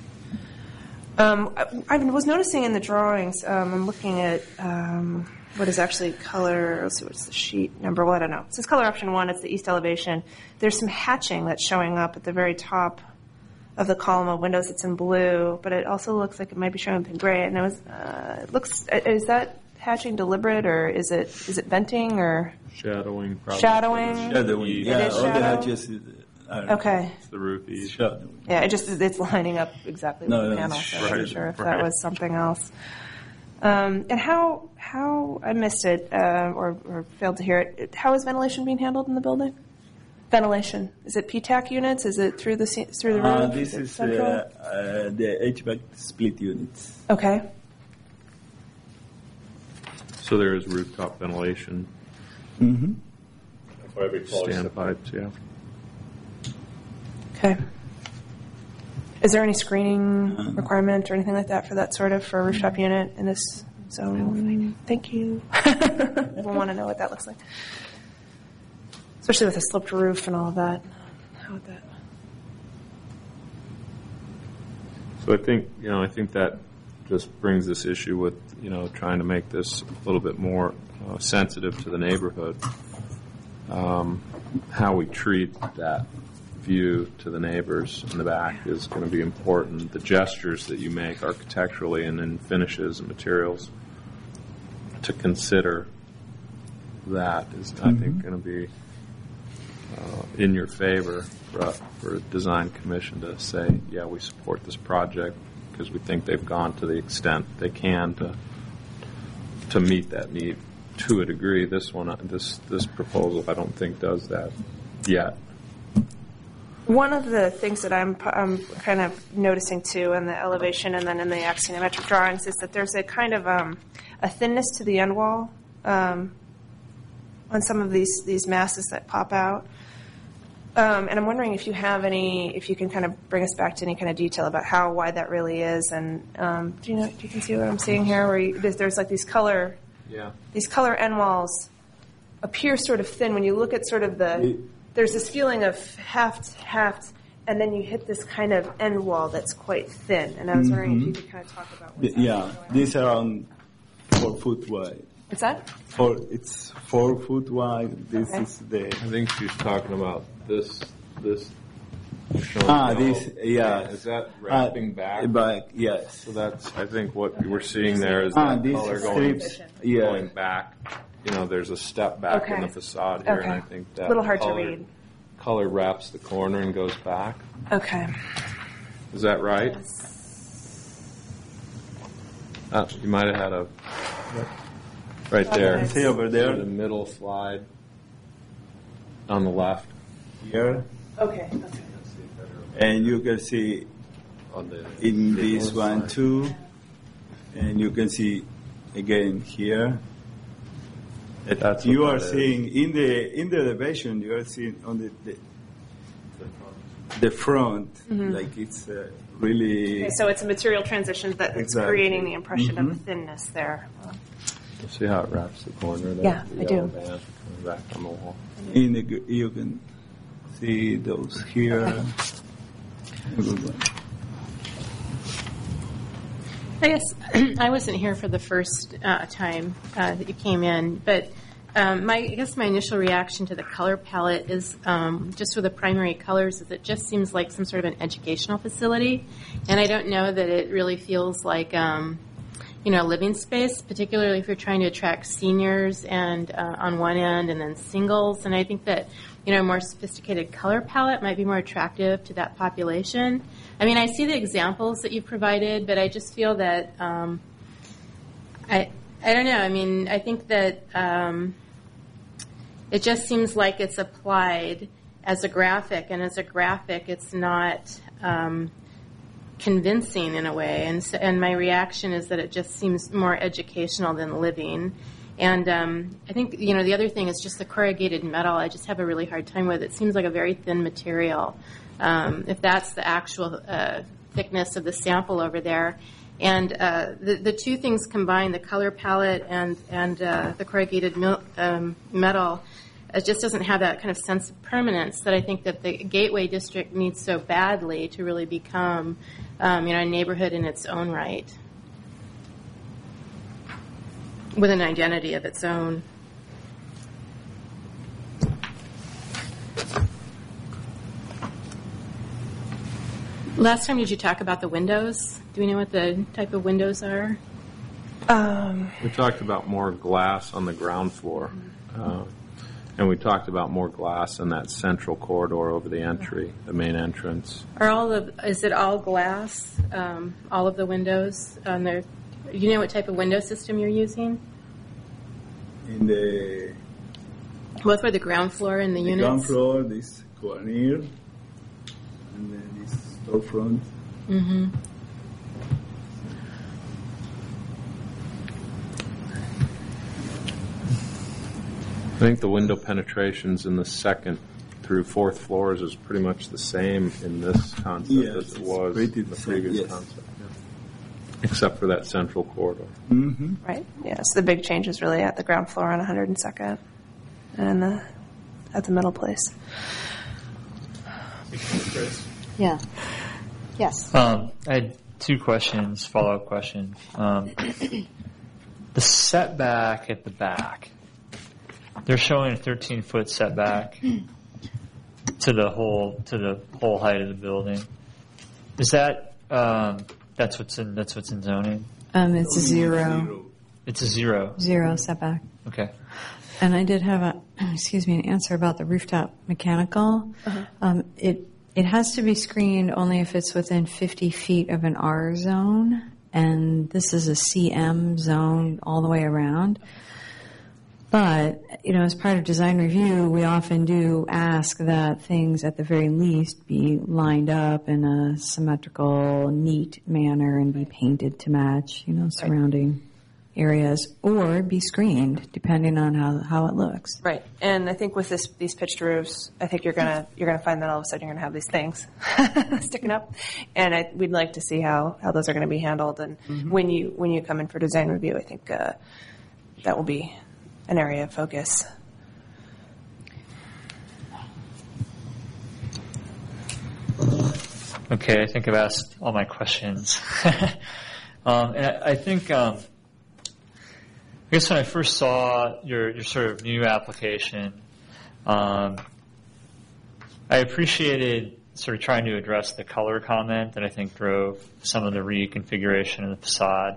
I was noticing in the drawings, I'm looking at what is actually color, let's see, what's the sheet number? Well, I don't know. It says color option 1, it's the east elevation. There's some hatching that's showing up at the very top of the column of windows. It's in blue, but it also looks like it might be showing up in gray. And it looks, is that hatching deliberate, or is it venting, or? Shadowing, probably. Shadowing? Shadowing, It is all the shadow? hatches. Okay. It's the roof It's east. shadowing. Yeah, it's lining up exactly with the panel, so I wasn't sure if that was something else. And how I missed it or failed to hear it, how is ventilation being handled in the building? Ventilation. Is it PTAC units? Is it through the roof? This it is central? the HVAC split units. Okay. So there is rooftop ventilation, Mm-hmm. For every floor. standpipes, yeah. Okay. Is there any screening requirement or anything like that for that sort of for a rooftop unit in this zone? Thank you. We'll want to know what that looks like, especially with a sloped roof and all of that. How would that? So I think that just brings this issue with, trying to make this a little bit more sensitive to the neighborhood. How we treat that view to the neighbors in the back is going to be important. The gestures that you make architecturally and in finishes and materials to consider that is, I think, going to be in your favor for a design commission to say, yeah, we support this project because we think they've gone to the extent they can to meet that need to a degree. This proposal, I don't think does that yet. One of the things that I'm kind of noticing too in the elevation and then in the axionometric drawings is that there's a kind of a thinness to the end wall on some of these masses that pop out. And I'm wondering if you can kind of bring us back to any kind of detail about how wide that really is. And do you can see what I'm seeing here? Where there's like these color end walls appear sort of thin when you look at sort of there's this feeling of heft, and then you hit this kind of end wall that's quite thin. And I was wondering if you could kind of talk about what's These are around 4 foot wide. What's that? It's 4 foot wide. This is the. I think she's talking about this. This, Is that wrapping back? Back, yes. So that's, I think, what we're seeing there is that these color strips, going back. There's a step back in the facade here, and I think that a little hard to read. Color wraps the corner and goes back. Okay. Is that right? You might have had a right there. See over there? The middle slide on the left. Here. Okay. And you can see in this one too, and you can see again here. That's you are seeing in the elevation. You are seeing on the front, like it's really. Okay, so it's a material transition that's Exactly. creating the impression of thinness there. You see how it wraps the corner? Yeah, The I do. yellow band coming back on the wall. You can see those here. I guess I wasn't here for the first time that you came in, but I guess my initial reaction to the color palette is just with the primary colors is it just seems like some sort of an educational facility, and I don't know that it really feels like a living space, particularly if you're trying to attract seniors and on one end and then singles, and I think that a more sophisticated color palette might be more attractive to that population. I mean, I see the examples that you provided, but I just feel that I don't know. I mean, I think that it just seems like it's applied as a graphic, and as a graphic, it's not convincing in a way. And my reaction is that it just seems more educational than living. And I think, the other thing is just the corrugated metal. I just have a really hard time with it. It seems like a very thin material, if that's the actual thickness of the sample over there. And the two things combined, the color palette and the corrugated metal, it just doesn't have that kind of sense of permanence that I think that the Gateway District needs so badly to really become a neighborhood in its own right, with an identity of its own. Last time, did you talk about the windows? Do we know what the type of windows are? We talked about more glass on the ground floor, and we talked about more glass in that central corridor over the entry, the main entrance. Is it all glass? All of the windows on there? Do you know what type of window system you're using? In the Both for the ground floor and the units? Ground floor, this corner, and then this storefront. Mm-hmm. I think the window penetrations in the second through fourth floors is pretty much the same in this concept Yes, as it it's was pretty in the the same, previous yes. concept. Yeah. Except for that central corridor. Mm-hmm. Right. Yeah. So the big change is really at the ground floor on 102nd, and at the middle place. Yeah. Yes. I had two questions, follow-up questions. The setback at the back, they're showing a 13-foot setback to the whole height of the building. Is that that's what's in zoning? It's a zero It's a zero. setback. Okay. And I did have an answer about the rooftop mechanical. It has to be screened only if it's within 50 feet of an R zone, and this is a CM zone all the way around. But, as part of design review, we often do ask that things at the very least be lined up in a symmetrical, neat manner and be painted to match, surrounding areas, or be screened depending on how it looks. Right. And I think with these pitched roofs, I think you're gonna find that all of a sudden you're gonna have these things sticking up, and we'd like to see how those are going to be handled. And when you come in for design review, I think that will be an area of focus. Okay, I think I've asked all my questions. And I think, I guess when I first saw your sort of new application, I appreciated sort of trying to address the color comment that I think drove some of the reconfiguration of the facade.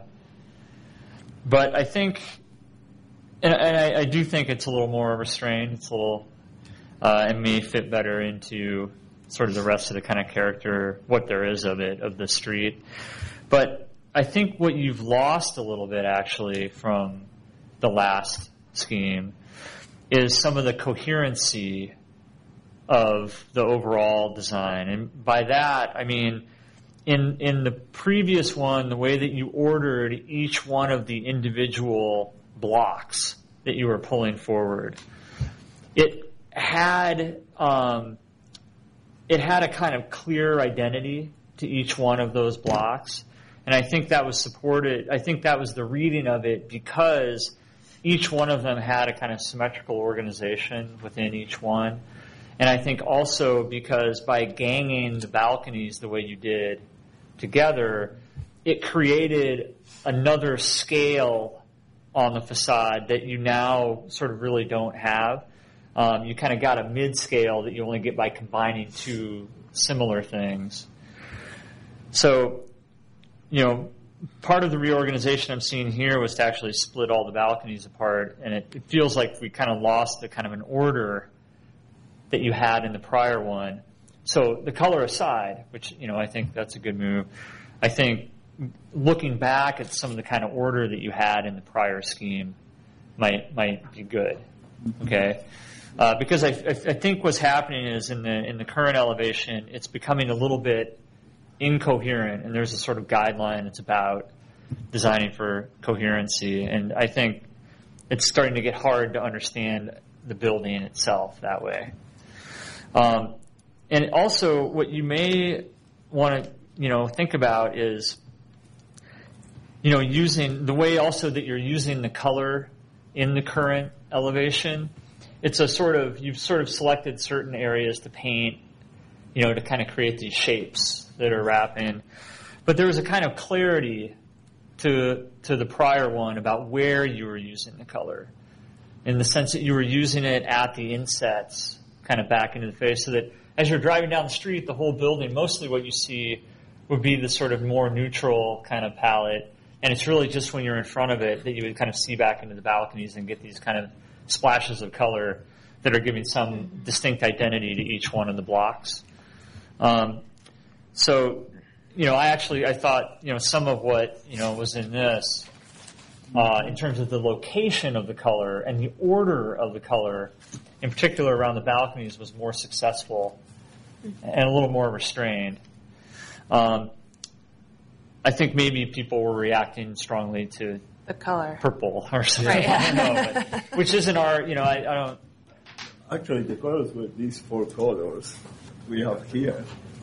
But I think, and I do think it's a little more restrained. It's a little, and may fit better into sort of the rest of the kind of character, what there is of it, of the street. But I think what you've lost a little bit actually from the last scheme is some of the coherency of the overall design. And by that, I mean, in the previous one, the way that you ordered each one of the individual blocks that you were pulling forward, it had a kind of clear identity to each one of those blocks. And I think that was supported, I think that was the reading of it because each one of them had a kind of symmetrical organization within each one. And I think also because by ganging the balconies the way you did together, it created another scale on the facade that you now sort of really don't have. You kind of got a mid-scale that you only get by combining two similar things. So, part of the reorganization I'm seeing here was to actually split all the balconies apart, and it feels like we kind of lost the kind of an order that you had in the prior one. So the color aside, which, I think that's a good move, I think looking back at some of the kind of order that you had in the prior scheme might be good, okay? Because I think what's happening is in the current elevation, it's becoming a little bit incoherent, and there's a sort of guideline that's about designing for coherency, and I think it's starting to get hard to understand the building itself that way. And also, what you may want to think about is using the way also that you're using the color in the current elevation. It's you've sort of selected certain areas to paint, to kind of create these shapes that are wrapping. But there was a kind of clarity to the prior one about where you were using the color, in the sense that you were using it at the insets, kind of back into the face, so that as you're driving down the street, the whole building, mostly what you see would be the sort of more neutral kind of palette. And it's really just when you're in front of it that you would kind of see back into the balconies and get these kind of splashes of color that are giving some distinct identity to each one of the blocks. So, I thought, some of what, was in this, in terms of the location of the color and the order of the color, in particular around the balconies, was more successful and a little more restrained. I think maybe people were reacting strongly to The color. purple or something. Right. I don't know, but, which isn't our, I don't. Actually, the colors were these 4 colors we have here.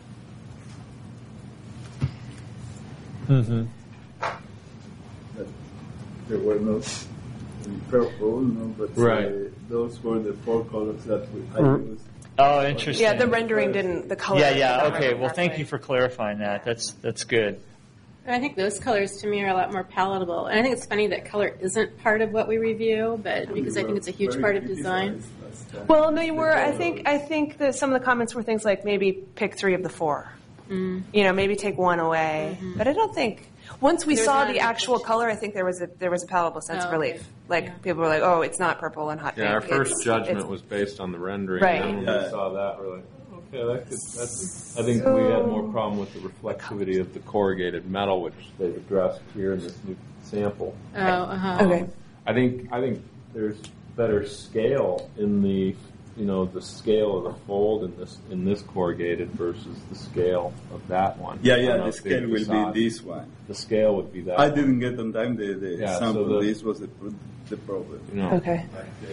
Mm-hmm. That there were no purple, but Right. those were the 4 colors that I used. Oh, interesting. Yeah, the rendering didn't, the color. Yeah, did not okay. render Well, that thank way. you for clarifying that. That's good. I think those colors to me are a lot more palatable. And I think it's funny that color isn't part of what we review, but because I think it's a huge part of design. Well, no, you were. I think that some of the comments were things like maybe pick 3 of the 4. Maybe take 1 away. But I don't think once we There's saw not the a actual color, I think there was a palatable sense of Oh, okay. relief. Like Yeah. people were like, "Oh, it's not purple and hot Yeah, our pink." first It's- judgment it's- was based on the rendering. Right. And then when Yeah. we saw that, we're like, okay, that's. I think we had more problem with the reflectivity of the corrugated metal, which they've addressed here in this new sample. Oh, uh-huh. Okay. I think there's better scale in the the scale of the fold in this corrugated versus the scale of that one. Yeah, I don't know the if they scale will decide. be this one. The scale would be that. I one. didn't get on time the Yeah, so sample. the- This was the problem. Okay.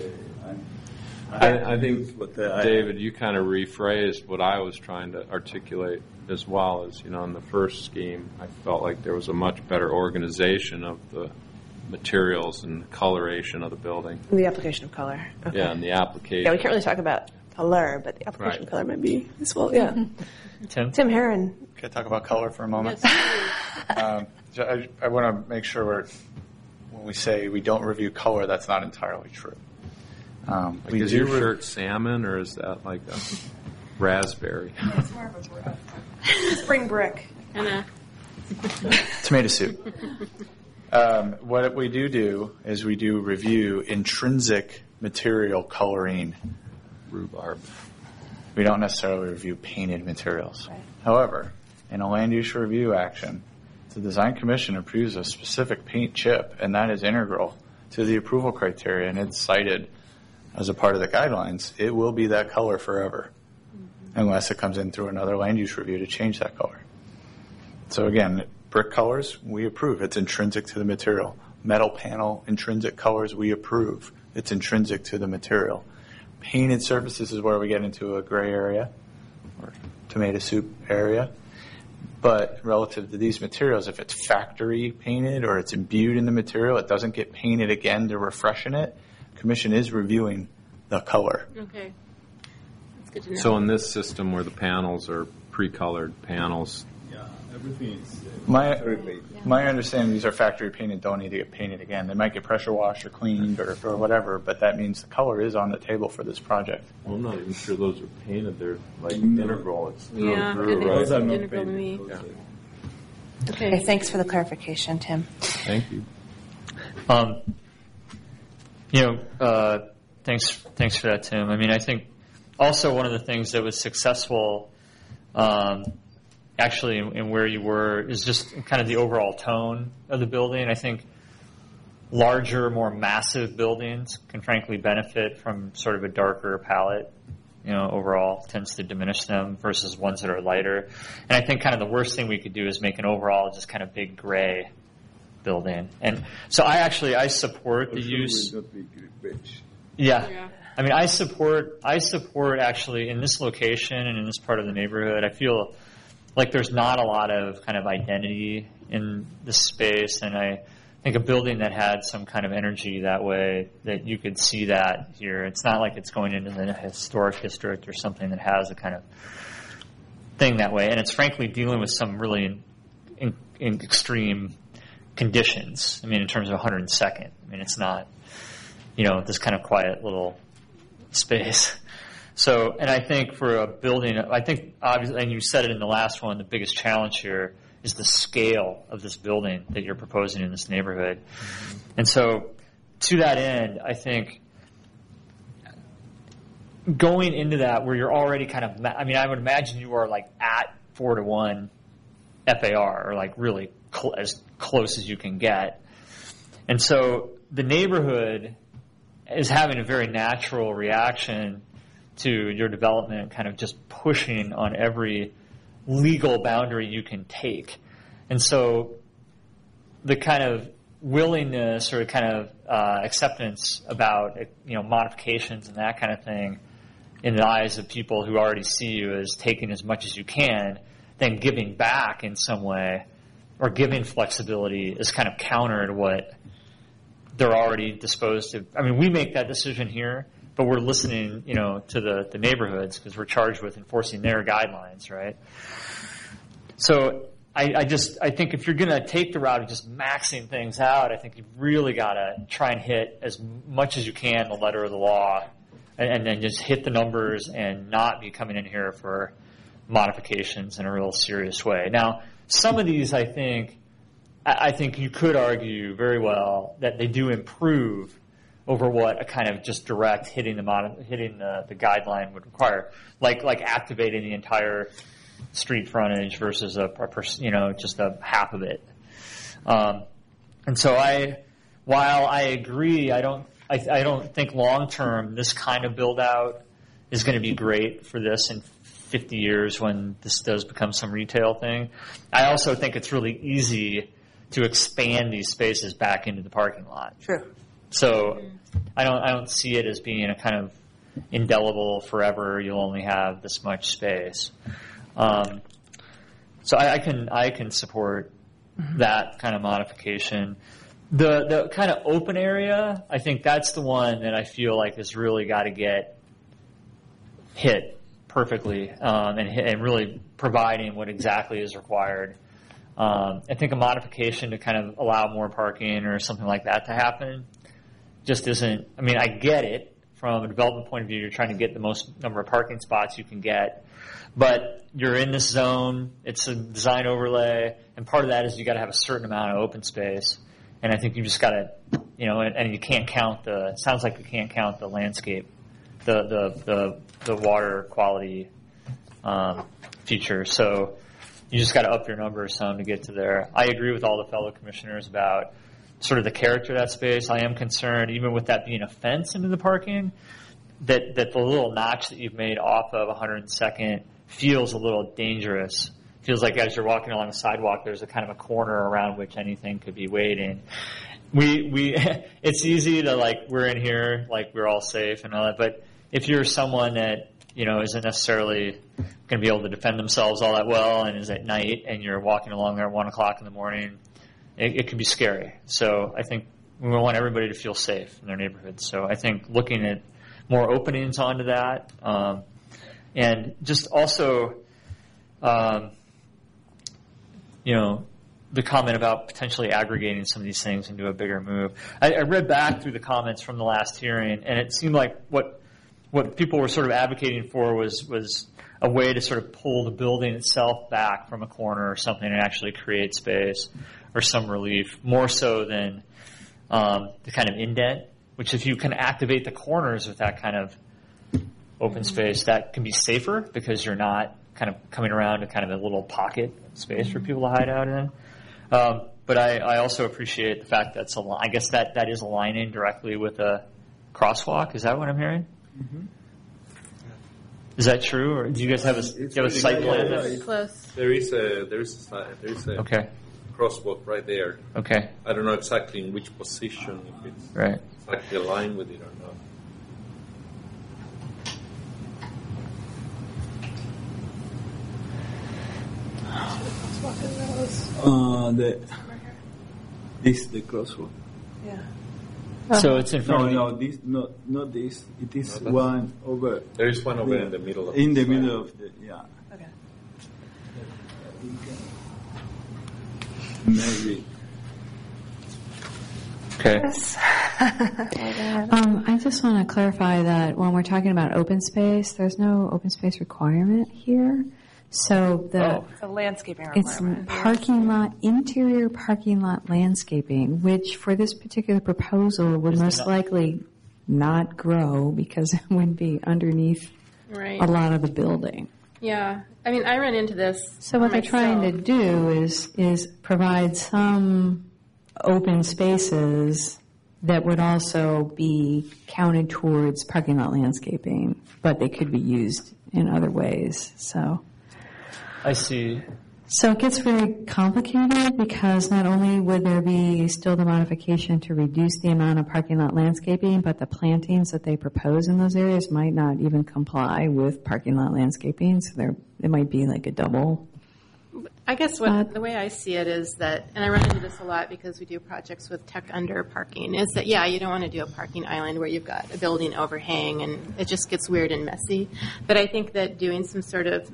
I think, But, David, you kind of rephrased what I was trying to articulate as well as, in the first scheme, I felt like there was a much better organization of the materials and the coloration of the building. The application of color. Okay. Yeah, and the application. Yeah, we can't really talk about color, but the application Right. of color might be useful. Yeah. Tim? Heron. Can I talk about color for a moment? Yes. I want to make sure when we say we don't review color, that's not entirely true. Like, is your shirt salmon or is that like a raspberry? Spring brick. Kinda. Tomato soup. What we do is we do review intrinsic material coloring. Rhubarb. We don't necessarily review painted materials. However, in a land use review action, the Design Commission approves a specific paint chip, and that is integral to the approval criteria, and it's cited as a part of the guidelines. It will be that color forever, unless it comes in through another land use review to change that color. So again, brick colors, we approve. It's intrinsic to the material. Metal panel, intrinsic colors, we approve. It's intrinsic to the material. Painted surfaces is where we get into a gray area or tomato soup area. But relative to these materials, if it's factory painted or it's imbued in the material, it doesn't get painted again to refreshen it. Commission is reviewing the color. Okay. That's good to know. So in this system where the panels are pre-colored panels, yeah, everything is My paint. my understanding, these are factory painted, don't need to get painted again. They might get pressure washed or cleaned or whatever, but that means the color is on the table for this project. well, I'm not even sure those are painted. They're like No. integral. It's Yeah, through, I think right? Those are not Integral to me. painted. Those are- Okay, thanks for the clarification, Tim. Thank you. Thanks for that, Tim. I mean, I think also one of the things that was successful, actually, in where you were, is just kind of the overall tone of the building. I think larger, more massive buildings can frankly benefit from sort of a darker palette. Overall tends to diminish them versus ones that are lighter. And I think kind of the worst thing we could do is make an overall just kind of big gray building. And so I support the For sure use. will not be rich. Yeah. Yeah. I mean, I support actually in this location and in this part of the neighborhood. I feel like there's not a lot of kind of identity in this space, and I think a building that had some kind of energy that way, that you could see that here. It's not like it's going into the historic district or something that has a kind of thing that way, and it's frankly dealing with some really in extreme conditions. I mean, in terms of 102nd. I mean, it's not this kind of quiet little space. So, and I think for a building, I think obviously, and you said it in the last one, the biggest challenge here is the scale of this building that you're proposing in this neighborhood. Mm-hmm. And so, to that end, I think going into that where you're already kind of, I would imagine you are like at 4-to-1 FAR, or like really as close as you can get. And so the neighborhood is having a very natural reaction to your development, kind of just pushing on every legal boundary you can take. And so the kind of willingness or kind of acceptance about modifications and that kind of thing in the eyes of people who already see you as taking as much as you can, then giving back in some way or giving flexibility is kind of counter to what they're already disposed to. I mean, we make that decision here, but we're listening, to the neighborhoods because we're charged with enforcing their guidelines, right? So I think if you're going to take the route of just maxing things out, I think you've really got to try and hit as much as you can the letter of the law and then just hit the numbers and not be coming in here for modifications in a real serious way. Now, some of these, I think you could argue very well that they do improve over what a kind of just direct hitting the guideline would require, like activating the entire street frontage versus just a half of it. And so while I agree, I don't think long term this kind of build out is going to be great for this in 50 years when this does become some retail thing. I also think it's really easy to expand these spaces back into the parking lot. True. So I don't see it as being a kind of indelible forever. You'll only have this much space. So I can support that kind of modification. The kind of open area, I think that's the one that I feel like has really got to get hit perfectly and really providing what exactly is required. I think a modification to kind of allow more parking or something like that to happen just isn't. I mean, I get it from a development point of view. You're trying to get the most number of parking spots you can get, but you're in this zone. It's a design overlay, and part of that is you got to have a certain amount of open space. And I think you just got to, and you can't count it sounds like you can't count the landscape, the water quality feature. So you just got to up your numbers some to get to there. I agree with all the fellow commissioners about sort of the character of that space. I am concerned, even with that being a fence into the parking, that the little notch that you've made off of 102nd feels a little dangerous. Feels like as you're walking along the sidewalk, there's a kind of a corner around which anything could be waiting. It's easy to we're in here, we're all safe and all that, but if you're someone that, isn't necessarily going to be able to defend themselves all that well and is at night and you're walking along there at 1 o'clock in the morning, it can be scary. So I think we want everybody to feel safe in their neighborhoods. So I think looking at more openings onto that, and just also, the comment about potentially aggregating some of these things into a bigger move. I read back through the comments from the last hearing, and it seemed like what people were sort of advocating for was a way to sort of pull the building itself back from a corner or something and actually create space or some relief, more so than the kind of indent, which if you can activate the corners with that kind of open space, that can be safer because you're not kind of coming around to kind of a little pocket space for people to hide out in. But I also appreciate the fact that I guess that is aligning directly with a crosswalk. Is that what I'm hearing? Mm-hmm. Is that true, or do you guys have a site plan? It's close. There is a Okay. crosswalk right there. Okay. I don't know exactly in which position, if it's Right. exactly aligned with it or not. This the crosswalk. Yeah. So it's in front of you. No, this not this. It is one over. There is one over in the middle of In the side. middle of the Okay. maybe. Okay. I just want to clarify that when we're talking about open space, there's no open space requirement here. So It's a landscaping it's requirement. interior parking lot landscaping, which for this particular proposal would most likely not grow because it would be underneath Right. a lot of the building. Yeah. I mean, I ran into this. So what they're trying to do is provide some open spaces that would also be counted towards parking lot landscaping, but they could be used in other ways. So I see. it gets very complicated because not only would there be still the modification to reduce the amount of parking lot landscaping, but the plantings that they propose in those areas might not even comply with parking lot landscaping. So it might be like a double. I guess the way I see it is that, and I run into this a lot because we do projects with tech under parking, is that, you don't want to do a parking island where you've got a building overhang and it just gets weird and messy. But I think that doing some sort of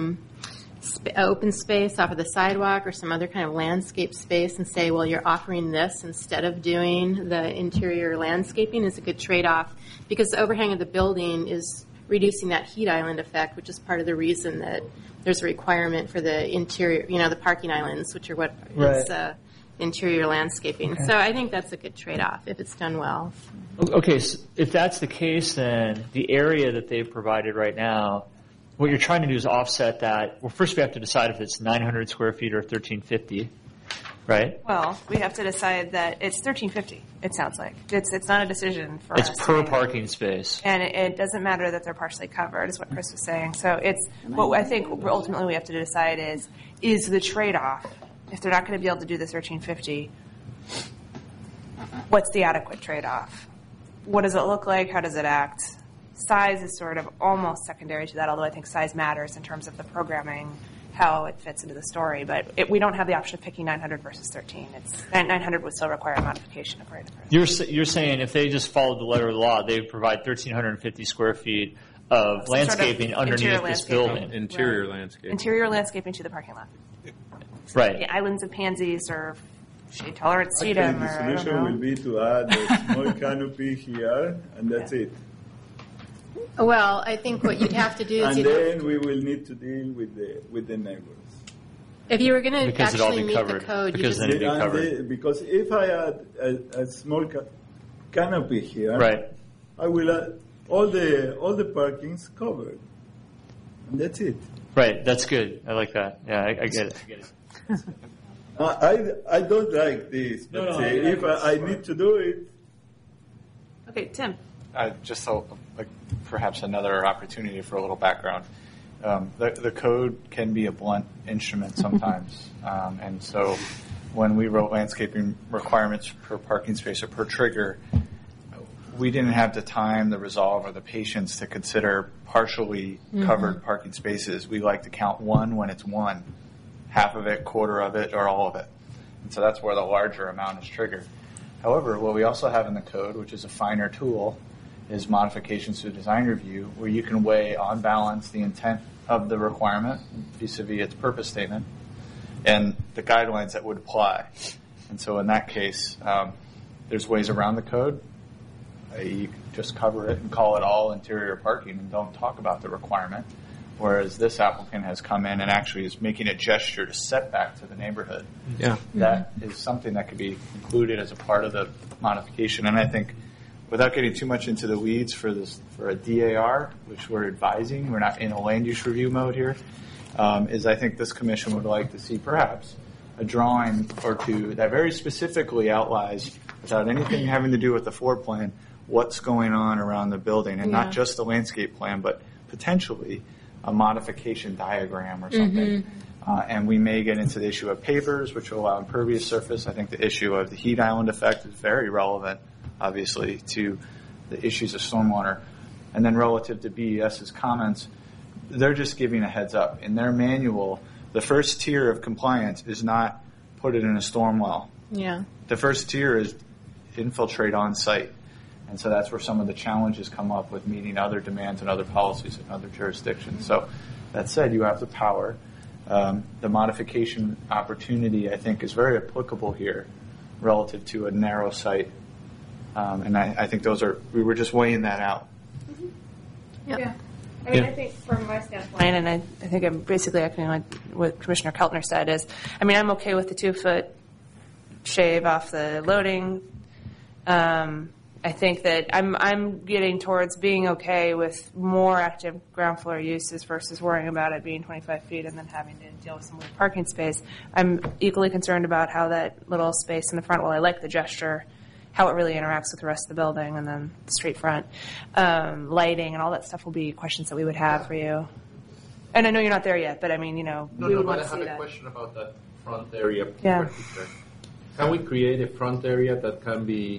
open space off of the sidewalk or some other kind of landscape space and say, well, you're offering this instead of doing the interior landscaping is a good trade-off, because the overhang of the building is reducing that heat island effect, which is part of the reason that there's a requirement for the interior, the parking islands, which are what is interior landscaping. Okay. So I think that's a good trade-off if it's done well. Okay, so if that's the case, then the area that they've provided right now, what you're trying to do is offset that. Well, first we have to decide if it's 900 square feet or 1350, right? Well, we have to decide that it's 1350, it sounds like. It's not a decision for us. It's per parking space. And it doesn't matter that they're partially covered, is what Chris was saying. So it's what I think ultimately we have to decide is the trade-off. If they're not going to be able to do this 1350, what's the adequate trade-off? What does it look like? How does it act? Size is sort of almost secondary to that, although I think size matters in terms of the programming, how it fits into the story. But we don't have the option of picking 900 versus 13. 900 would still require a modification of right of first. You're saying if they just followed the letter of the law, they would provide 1,350 square feet of landscaping underneath this building. Interior landscaping. Interior landscaping to the parking lot. Right. The islands of pansies or shade-tolerant sedum. The solution will be to add a small canopy here, and that's it. Well, I think what you'd have to do is... And then we will need to deal with the neighbors. If you were going to actually meet the code, because then it'd be covered. Because if I add a small canopy here, right, I will add all the parkings covered, and that's it. Right, that's good. I like that. Yeah, I get it. I don't like this, but if I need to do it... Okay, Tim. Just perhaps another opportunity for a little background. The code can be a blunt instrument sometimes, and so when we wrote landscaping requirements per parking space or per trigger, we didn't have the time, the resolve, or the patience to consider partially covered parking spaces. We like to count one when it's one, half of it, quarter of it, or all of it. And so that's where the larger amount is triggered. However, what we also have in the code, which is a finer tool, is modifications to design review, where you can weigh on balance the intent of the requirement vis-a-vis its purpose statement and the guidelines that would apply. And so in that case, there's ways around the code. You can just cover it and call it all interior parking and don't talk about the requirement. Whereas this applicant has come in and actually is making a gesture to set back to the neighborhood. Yeah. That is something that could be included as a part of the modification. And I think without getting too much into the weeds for a DAR, which we're advising, we're not in a land use review mode here, is I think this commission would like to see perhaps a drawing or two that very specifically outlines, without anything having to do with the floor plan, what's going on around the building, and not just the landscape plan, but potentially a modification diagram or something. And we may get into the issue of pavers, which will allow impervious surface. I think the issue of the heat island effect is very relevant, obviously, to the issues of stormwater. And then relative to BES's comments, they're just giving a heads up. In their manual, the first tier of compliance is not put it in a storm well. Yeah. The first tier is infiltrate on site. And so that's where some of the challenges come up with meeting other demands and other policies in other jurisdictions. So that said, you have the power. The modification opportunity, I think, is very applicable here relative to a narrow site. And I think we were just weighing that out. Yeah. I mean, I think from my standpoint, and I think I'm basically echoing what Commissioner Keltner said is, I'm okay with the 2-foot shave off the loading. I think that I'm getting towards being okay with more active ground floor uses versus worrying about it being 25 feet and then having to deal with some weird parking space. I'm equally concerned about how that little space in the front, while I like the gesture, how it really interacts with the rest of the building, and then the street front, lighting, and all that stuff will be questions that we would have for you. And I know you're not there yet, but I mean, we would want to see I have that. a question about that front area. Yeah. In particular. Can we create a front area that can be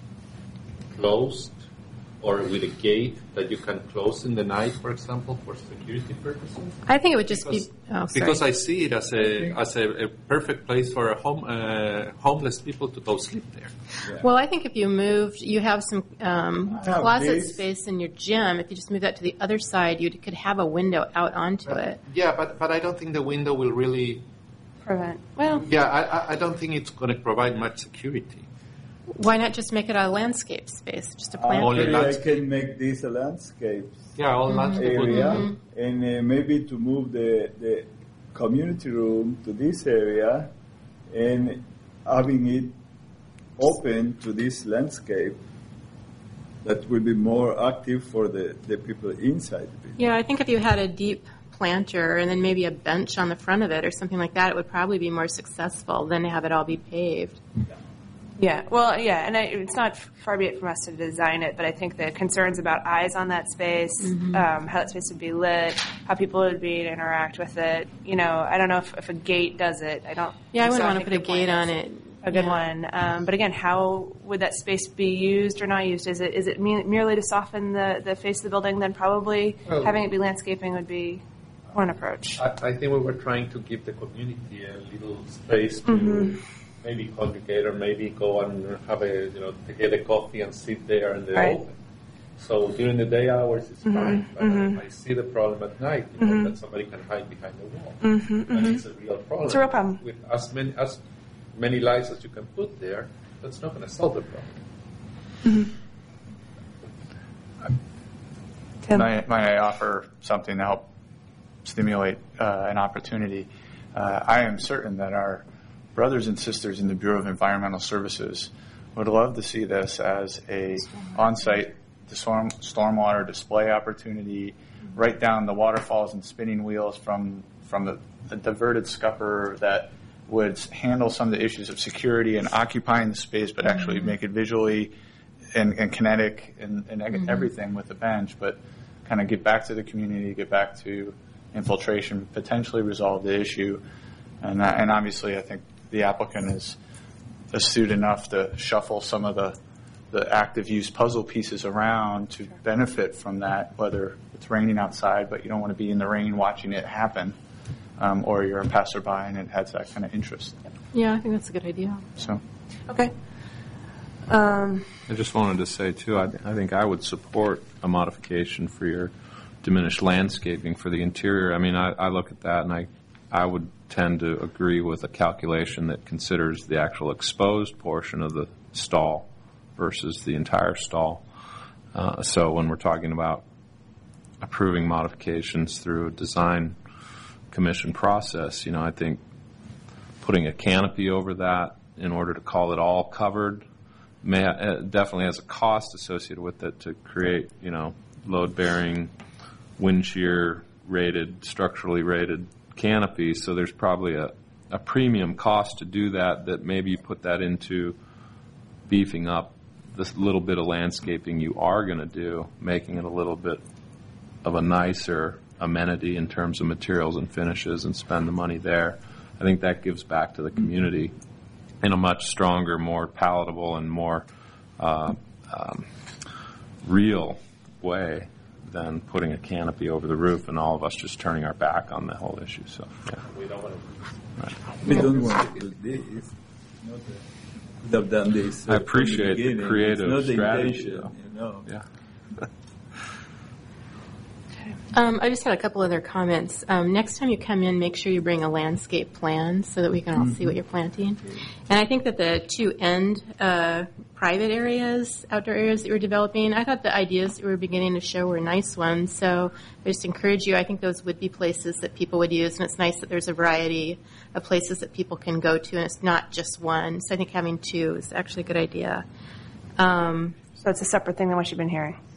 closed or with a gate that you can close in the night, for example, for security purposes? I think it would just Because- be. Oh, sorry. Because I see it as a perfect place for homeless people to go sleep there. Well, I think if you moved, you have some closet this. space in your gym. If you just move that to the other side, you could have a window out onto it. Yeah, but I don't think the window will really. Prevent. Well, Yeah, I don't think it's going to provide much security. why not just make it a landscape space, just a plant? Only Actually, I landscape. can make this a landscape Yeah, all landscape would be area, good. and maybe to move the community room to this area, and having it open to this landscape that will be more active for the people inside the building. Yeah, I think if you had a deep planter and then maybe a bench on the front of it or something like that, it would probably be more successful than to have it all be paved. Yeah, well, yeah, and it's not far be it from us to design it, but I think the concerns about eyes on that space, how that space would be lit, how people would be to interact with it. I don't know if a gate does it. I don't. Yeah, I think wouldn't so. want to think put a your point gate on is it. A good Yeah. one. But again, how would that space be used or not used? Is it merely to soften the face of the building? Then probably Well- having it be landscaping would be one approach. I think we were trying to give the community a little space to maybe congregate or maybe go and have to get a coffee and sit there in the Right. open. So during the day hours it's fine, but I see the problem at night, that somebody can hide behind the wall. And it's a real problem. It's a real problem. With as many lights as you can put there, that's not going to solve the problem. Tim? Might I offer something to help stimulate an opportunity? I am certain that our brothers and sisters in the Bureau of Environmental Services would love to see this as a on-site stormwater display opportunity, right down the waterfalls and spinning wheels from the diverted scupper that would handle some of the issues of security and occupying the space, but actually make it visually and kinetic and everything with the bench, but kind of get back to the community, get back to infiltration, potentially resolve the issue. And obviously, I think the applicant is astute enough to shuffle some of the active use puzzle pieces around to benefit from that, whether it's raining outside, but you don't want to be in the rain watching it happen, or you're a passerby and it has that kind of interest. Yeah, I think that's a good idea. So. Okay. I just wanted to say, too, I think I would support a modification for your diminished landscaping for the interior. I mean, I look at that, and I would tend to agree with a calculation that considers the actual exposed portion of the stall versus the entire stall. So when we're talking about approving modifications through a design commission process, I think putting a canopy over that in order to call it all covered definitely has a cost associated with it to create, load-bearing, wind shear rated, structurally rated canopy. So there's probably a premium cost to do that maybe you put that into beefing up this little bit of landscaping you are going to do, making it a little bit of a nicer amenity in terms of materials and finishes, and spend the money there. I think that gives back to the community in a much stronger, more palatable, and more real way than putting a canopy over the roof and all of us just turning our back on the whole issue. So, yeah. We don't want to. We don't want to do this. Could have done this. I appreciate the beginning. creative It's not the strategy, intention, though. Yeah. I just had a couple other comments. Next time you come in, make sure you bring a landscape plan so that we can all see what you're planting. And I think that the two end private areas, outdoor areas that you were developing, I thought the ideas that you were beginning to show were nice ones. So I just encourage you. I think those would be places that people would use, and it's nice that there's a variety of places that people can go to, and it's not just one. So I think having two is actually a good idea. So it's a separate thing than what you've been hearing.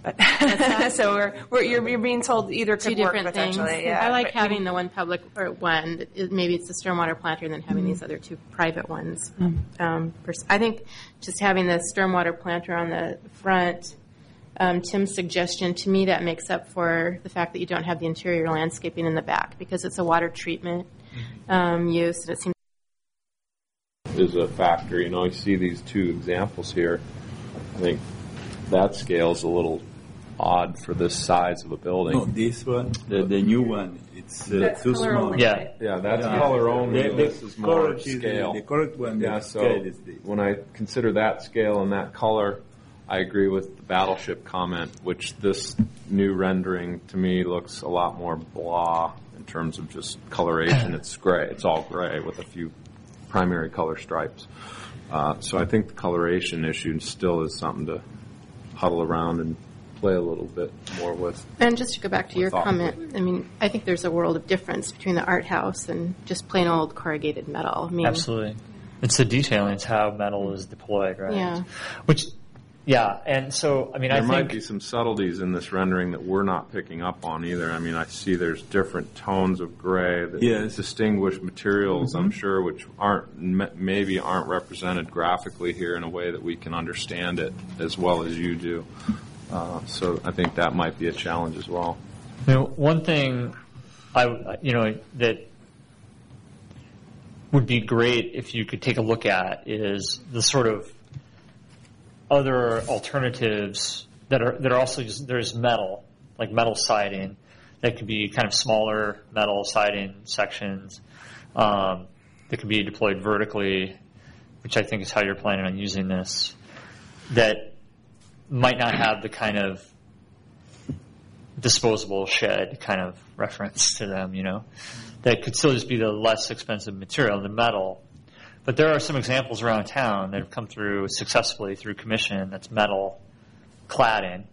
But so you're being told either Two could work different things. potentially. Yeah. I like But- having the one public or one. Maybe it's the stormwater planter, and then having these other two private ones. I think just having the stormwater planter on the front. Tim's suggestion, to me, that makes up for the fact that you don't have the interior landscaping in the back because it's a water treatment use, and it seems is a factor. You see these two examples here. I think that scale's a little odd for this size of a building. No, this one, the new one, it's too color small. only. Yeah. Yeah, that's color only. This is more correct scale. The correct one, Yeah, the so scale is this. when I consider that scale and that color, I agree with the Battleship comment, which this new rendering to me looks a lot more blah in terms of just coloration. It's gray. It's all gray with a few primary color stripes. So I think the coloration issue still is something to huddle around and play a little bit more with. And just to go back to your Thought. comment, I mean, I think there's a world of difference between the art house and just plain old corrugated metal. I mean, Absolutely. It's the detailing. It's how metal is deployed, right? Yeah. And so, I mean, There I might think be some subtleties in this rendering that we're not picking up on either. I mean, I see there's different tones of gray that Yes. distinguish materials, I'm sure, which maybe aren't represented graphically here in a way that we can understand it as well as you do. So I think that might be a challenge as well. one thing that would be great if you could take a look at is the sort of other alternatives that are also just, there's metal, like metal siding, that could be kind of smaller metal siding sections that could be deployed vertically, which I think is how you're planning on using this, that might not have the kind of disposable shed kind of reference to them, that could still just be the less expensive material, the metal. But there are some examples around town that have come through successfully through commission that's metal cladding.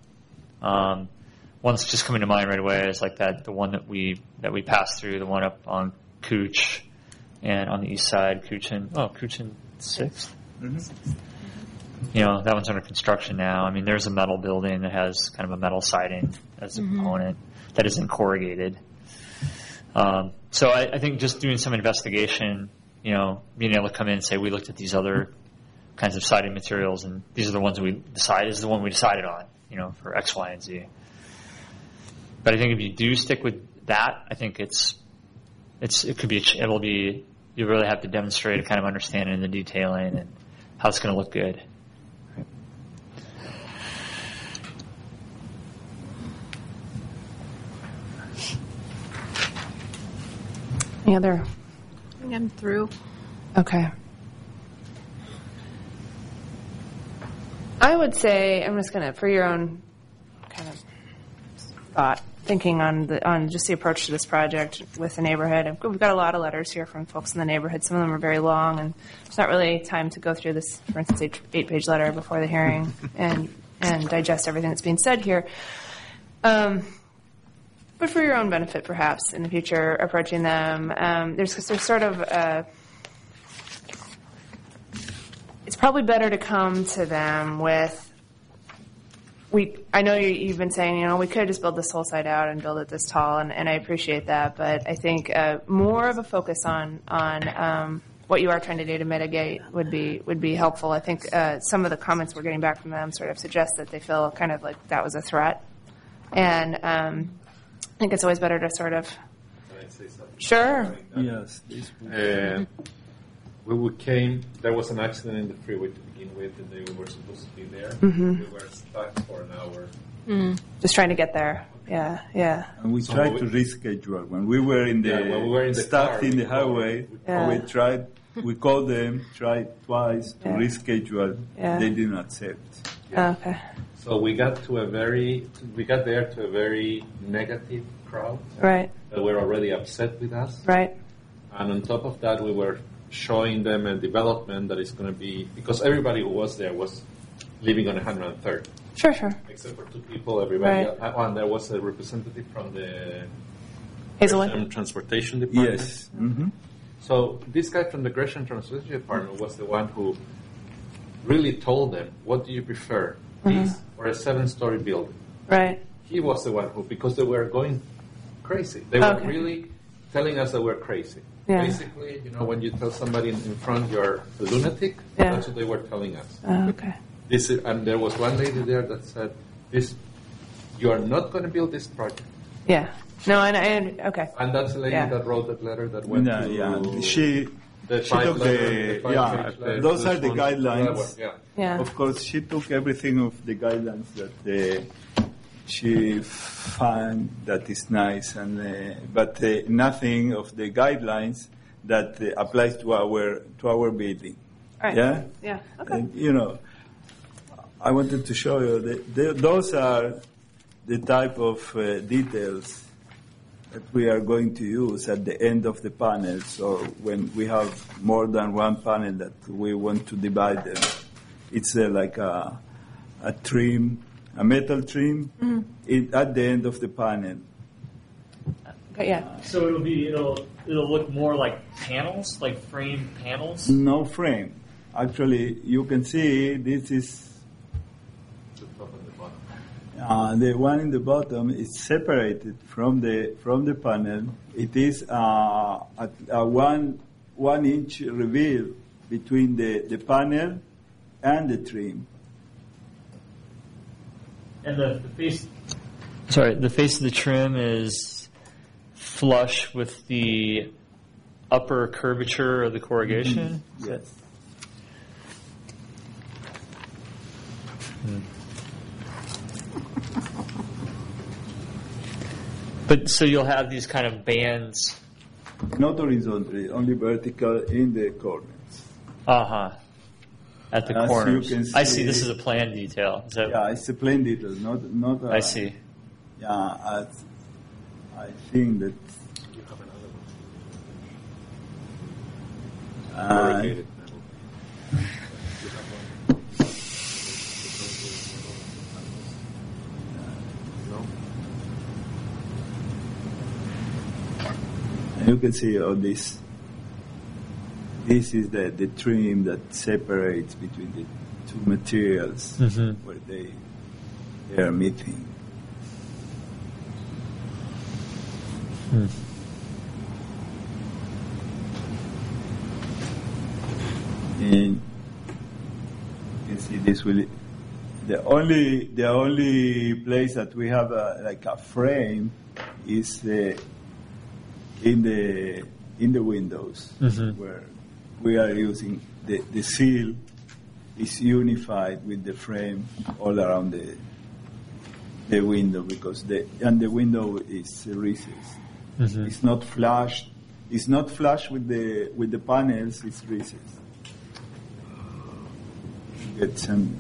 One's just coming to mind right away is like the one that we passed through, the one up on Cooch and on the east side, Cooch and 6th. Mm-hmm. That one's under construction now. I mean, there's a metal building that has kind of a metal siding as a component that isn't corrugated. So I think just doing some investigation, being able to come in and say, we looked at these other kinds of siding materials, and these are the ones this is the one we decided on, for X, Y, and Z. But I think if you do stick with that, I think you really have to demonstrate a kind of understanding of the detailing and how it's going to look good. Any other? I think I'm through. Okay. I would say, I'm just going to, for your own kind of thought, thinking on just the approach to this project with the neighborhood. We've got a lot of letters here from folks in the neighborhood. Some of them are very long, and there's not really time to go through this, for instance, 8-page letter before the hearing and digest everything that's being said here. But for your own benefit, perhaps, in the future, approaching them, there's sort of it's probably better to come to them with, I know you've been saying, we could just build this whole site out and build it this tall, and I appreciate that, but I think more of a focus on what you are trying to do to mitigate would be helpful. I think some of the comments we're getting back from them sort of suggest that they feel kind of like that was a threat, and I think it's always better to sort of. Can I say something? Sure. Yes. There was an accident in the freeway to begin with, and they were supposed to be there. Mm-hmm. We were stuck for an hour. Just trying to get there. Yeah. And we tried to reschedule. When we were in the stuck car, in the highway, we called them, tried twice to reschedule. Yeah. They didn't accept. Okay. So we got there to a very negative crowd. Right. That were already upset with us. Right. And on top of that, we were showing them a development that is going to be, because everybody who was there was living on 103rd. Sure. Except for two people, everybody. Right. And there was a representative from the Hazelwood. Transportation Department. Yes. Mm-hmm. So this guy from the Gresham Transportation Department was the one who really told them, what do you prefer, this for a 7-story building. Right. He was the one who, because they were going crazy. They were Okay. really telling us that we're crazy. Yeah. Basically, when you tell somebody in front you're a lunatic, Yeah. that's what they were telling us. Okay. And there was one lady there that said, you are not going to build this project. Yeah. No, okay. And that's the lady Yeah. that wrote that letter that went to She the she five took letter, the five-page letter. those are This the one, guidelines. yeah. Yeah. Of course, she took everything of the guidelines that she found that is nice, but nothing of the guidelines that applies to our building. All right. Yeah. Yeah. Okay. And, I wanted to show you that those are the type of details that we are going to use at the end of the panels, or when we have more than one panel that we want to divide them. It's like a trim, a metal trim, at the end of the panel. Okay. Yeah. So it'll look more like panels, like framed panels. No frame. Actually, you can see this is The top and the bottom. the one in the bottom is separated from the panel. It is a 1 inch reveal between the panel and the trim. And the face. Sorry, the face of the trim is flush with the upper curvature of the corrugation. Yes. But so you'll have these kind of bands. Not horizontally, only vertical in the corners. At the As you corners. can I see. see- This is a plan detail. Is that, Yeah, it's a plain detail, not. I see. Yeah, I think that. Corrugated metal. You can see all this. This is the trim that separates between the two materials where they are meeting. And you can see this will. The only place that we have like a frame is in the windows where we are using the seal is unified with the frame all around the window because the window is recessed. It's not flush. It's not flush with the panels. It's recessed. Get some.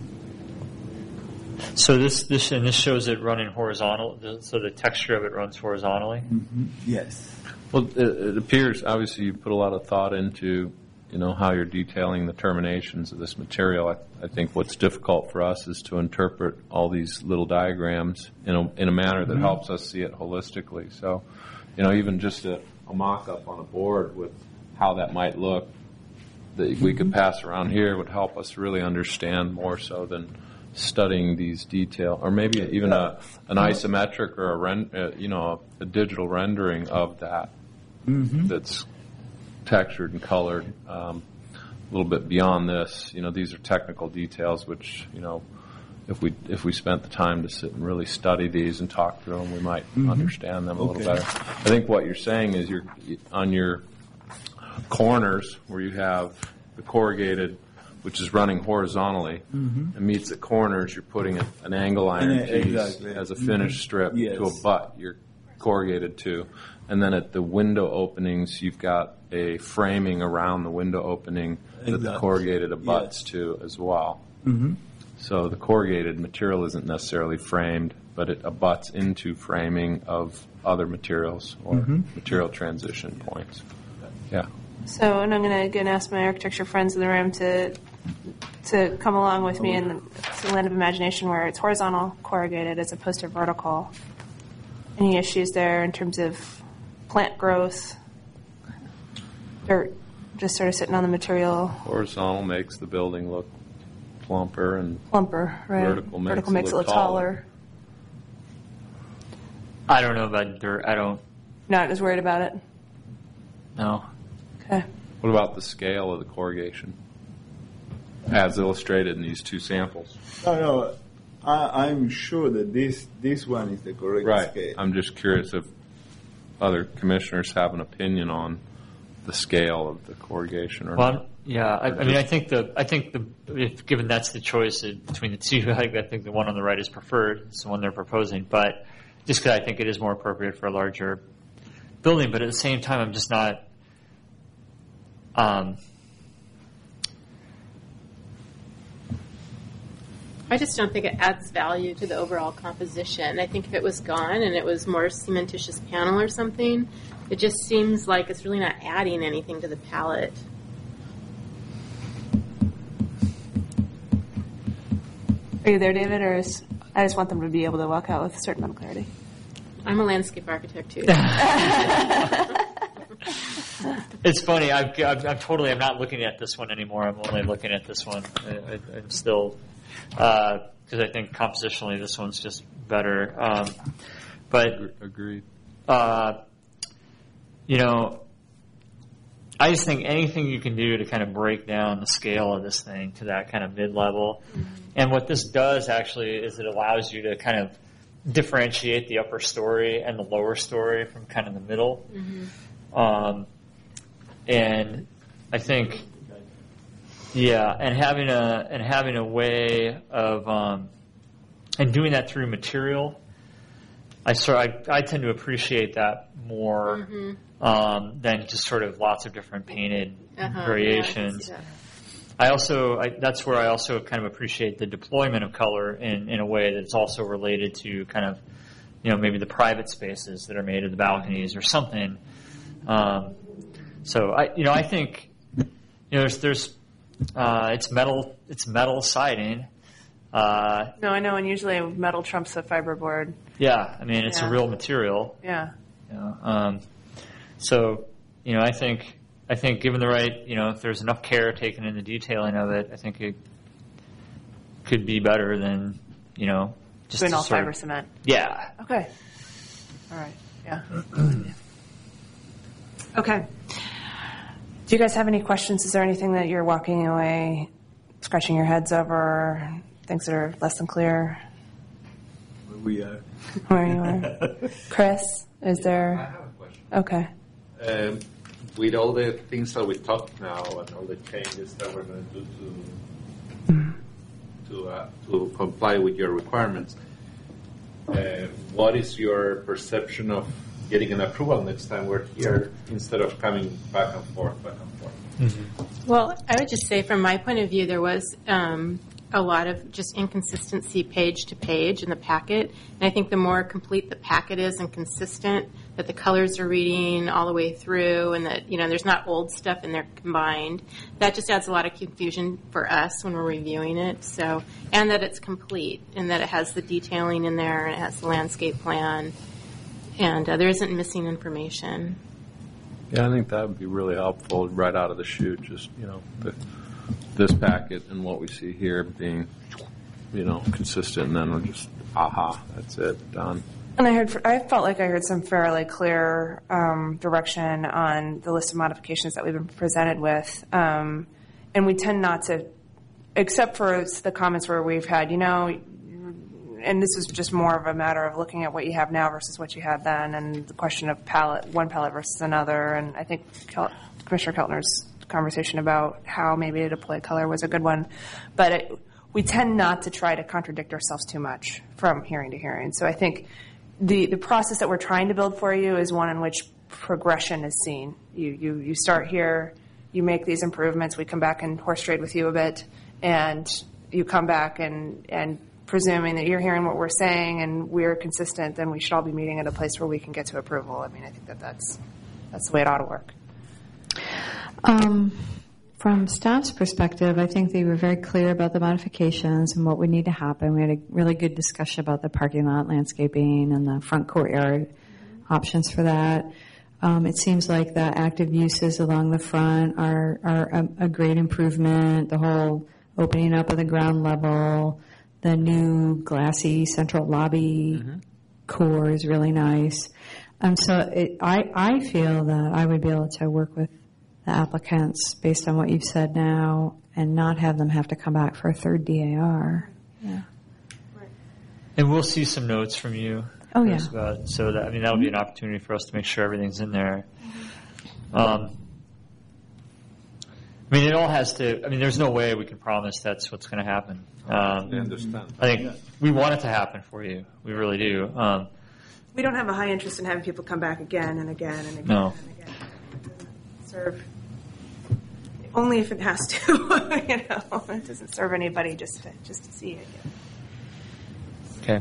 So this shows it running horizontal. So the texture of it runs horizontally. Yes. Well, it appears, obviously, you put a lot of thought into, how you're detailing the terminations of this material. I think what's difficult for us is to interpret all these little diagrams in a manner that helps us see it holistically. So, even just a mock-up on a board with how that might look that we could pass around here would help us really understand more so than studying these detail, or maybe even an isometric or a digital rendering of that that's textured and colored a little bit beyond this. These are technical details which, if we spent the time to sit and really study these and talk through them, we might understand them a little better. I think what you're saying is you're on your corners where you have the corrugated, which is running horizontally, and meets the corners, you're putting an angle iron piece as a finished strip to a butt you're corrugated to. And then at the window openings, you've got a framing around the window opening that the corrugated abuts to as well. So the corrugated material isn't necessarily framed, but it abuts into framing of other materials or material transition points. Yeah. So, and I'm going to again ask my architecture friends in the room to come along with me in the land of imagination where it's horizontal corrugated as opposed to vertical. Any issues there in terms of plant growth, dirt, just sort of sitting on the material? Horizontal makes the building look plumper and right? Vertical makes it makes it look look taller. I don't know about dirt. I don't Not as worried about it. know. Okay. What about the scale of the corrugation, as illustrated in these two samples? No, I'm sure that this one is the correct Right. scale. I'm just curious if other commissioners have an opinion on the scale of the corrugation or not. Well, yeah. I mean, I think if given that's the choice between the two, I think the one on the right is preferred. It's the one they're proposing, but just because I think it is more appropriate for a larger building, but at the same time, I'm just not. I just don't think it adds value to the overall composition. I think if it was gone and it was more cementitious panel or something, it just seems like it's really not adding anything to the palette. Are you there, David, or I just want them to be able to walk out with a certain amount of clarity? I'm a landscape architect too. It's funny. I'm not looking at this one anymore. I'm only looking at this one. I'm still because I think compositionally this one's just better. But Agreed. I just think anything you can do to kind of break down the scale of this thing to that kind of mid-level. Mm-hmm. And what this does actually is it allows you to kind of differentiate the upper story and the lower story from kind of the middle. Mm-hmm. And I think, and having a way of and doing that through material, I tend to appreciate that more than just sort of lots of different painted variations. Yeah, that's where I also kind of appreciate the deployment of color in a way that's also related to kind of, maybe the private spaces that are made of the balconies or something. So I think, there's it's metal siding. No, I know, and usually metal trumps a fiberboard. Yeah, I mean, it's a real material. Yeah. So, I think given the right, if there's enough care taken in the detailing of it, I think it could be better than, just doing all fiber cement. Yeah. Okay. All right. Yeah. Okay. Do you guys have any questions? Is there anything that you're walking away, scratching your heads over, things that are less than clear? Where we are. Where you are. Chris, is there? I have a question. Okay. With all the things that we talked now and all the changes that we're going to do to comply with your requirements, what is your perception of getting an approval next time we're here instead of coming back and forth? Mm-hmm. Well, I would just say from my point of view, there was a lot of just inconsistency page to page in the packet. And I think the more complete the packet is and consistent, that the colors are reading all the way through and that, there's not old stuff in there combined, that just adds a lot of confusion for us when we're reviewing it. So, and that it's complete and that it has the detailing in there and it has the landscape plan and there isn't missing information. Yeah, I think that would be really helpful right out of the chute, just, this packet and what we see here being, consistent, and then we're just, that's it, done. And I felt like I heard some fairly clear direction on the list of modifications that we've been presented with. And we tend not to, except for the comments where we've had, and this is just more of a matter of looking at what you have now versus what you had then, and the question of one palette versus another. And I think Commissioner Keltner's conversation about how maybe to deploy color was a good one. But we tend not to try to contradict ourselves too much from hearing to hearing. So I think the process that we're trying to build for you is one in which progression is seen. You start here, you make these improvements, we come back and horse trade with you a bit, and you come back and presuming that you're hearing what we're saying and we're consistent, then we should all be meeting at a place where we can get to approval. I mean, I think that's the way it ought to work. From staff's perspective, I think they were very clear about the modifications and what would need to happen. We had a really good discussion about the parking lot landscaping and the front courtyard options for that. It seems like the active uses along the front are a great improvement. The whole opening up of the ground level, the new glassy central lobby core is really nice. I feel that I would be able to work with the applicants based on what you've said now and not have them have to come back for a third DAR. Yeah. And we'll see some notes from you. Oh, yeah. So that would be an opportunity for us to make sure everything's in there. It all has to. There's no way we can promise that's what's going to happen. I understand. I think we want it to happen for you. We really do. We don't have a high interest in having people come back again and again and again No. and again. It doesn't serve, only if it has to. It doesn't serve anybody just to see it. Okay.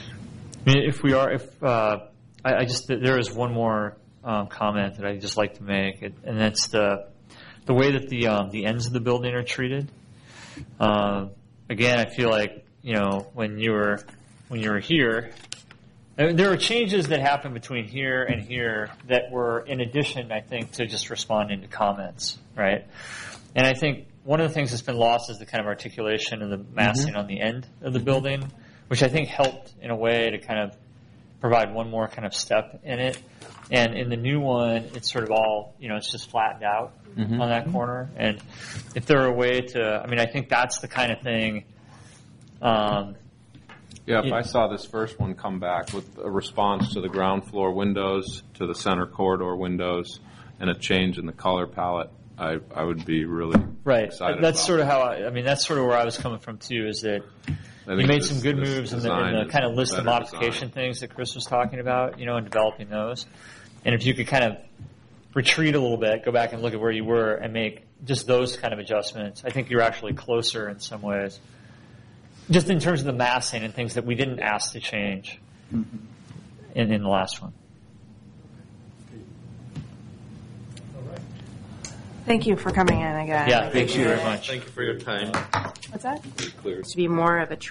There is one more comment that I'd just like to make, and that's the way that the ends of the building are treated. Again, I feel like when you were here, there were changes that happened between here and here that were in addition, I think, to just responding to comments, right? And I think one of the things that's been lost is the kind of articulation of the massing on the end of the building, which I think helped in a way to kind of provide one more kind of step in it. And in the new one, it's sort of all, it's just flattened out on that corner. And if there were a way to, I think that's the kind of thing. If I saw this first one come back with a response to the ground floor windows, to the center corridor windows, and a change in the color palette, I would be really excited. That's sort of how that's sort of where I was coming from too. Is that you made some good moves in the kind of list of modification things that Chris was talking about, and developing those. And if you could kind of retreat a little bit, go back and look at where you were, and make just those kind of adjustments, I think you're actually closer in some ways. Just in terms of the massing and things that we didn't ask to change in the last one. Thank you for coming in again. Yeah, thank you very much. Thank you for your time. What's that? Clear. To be more of a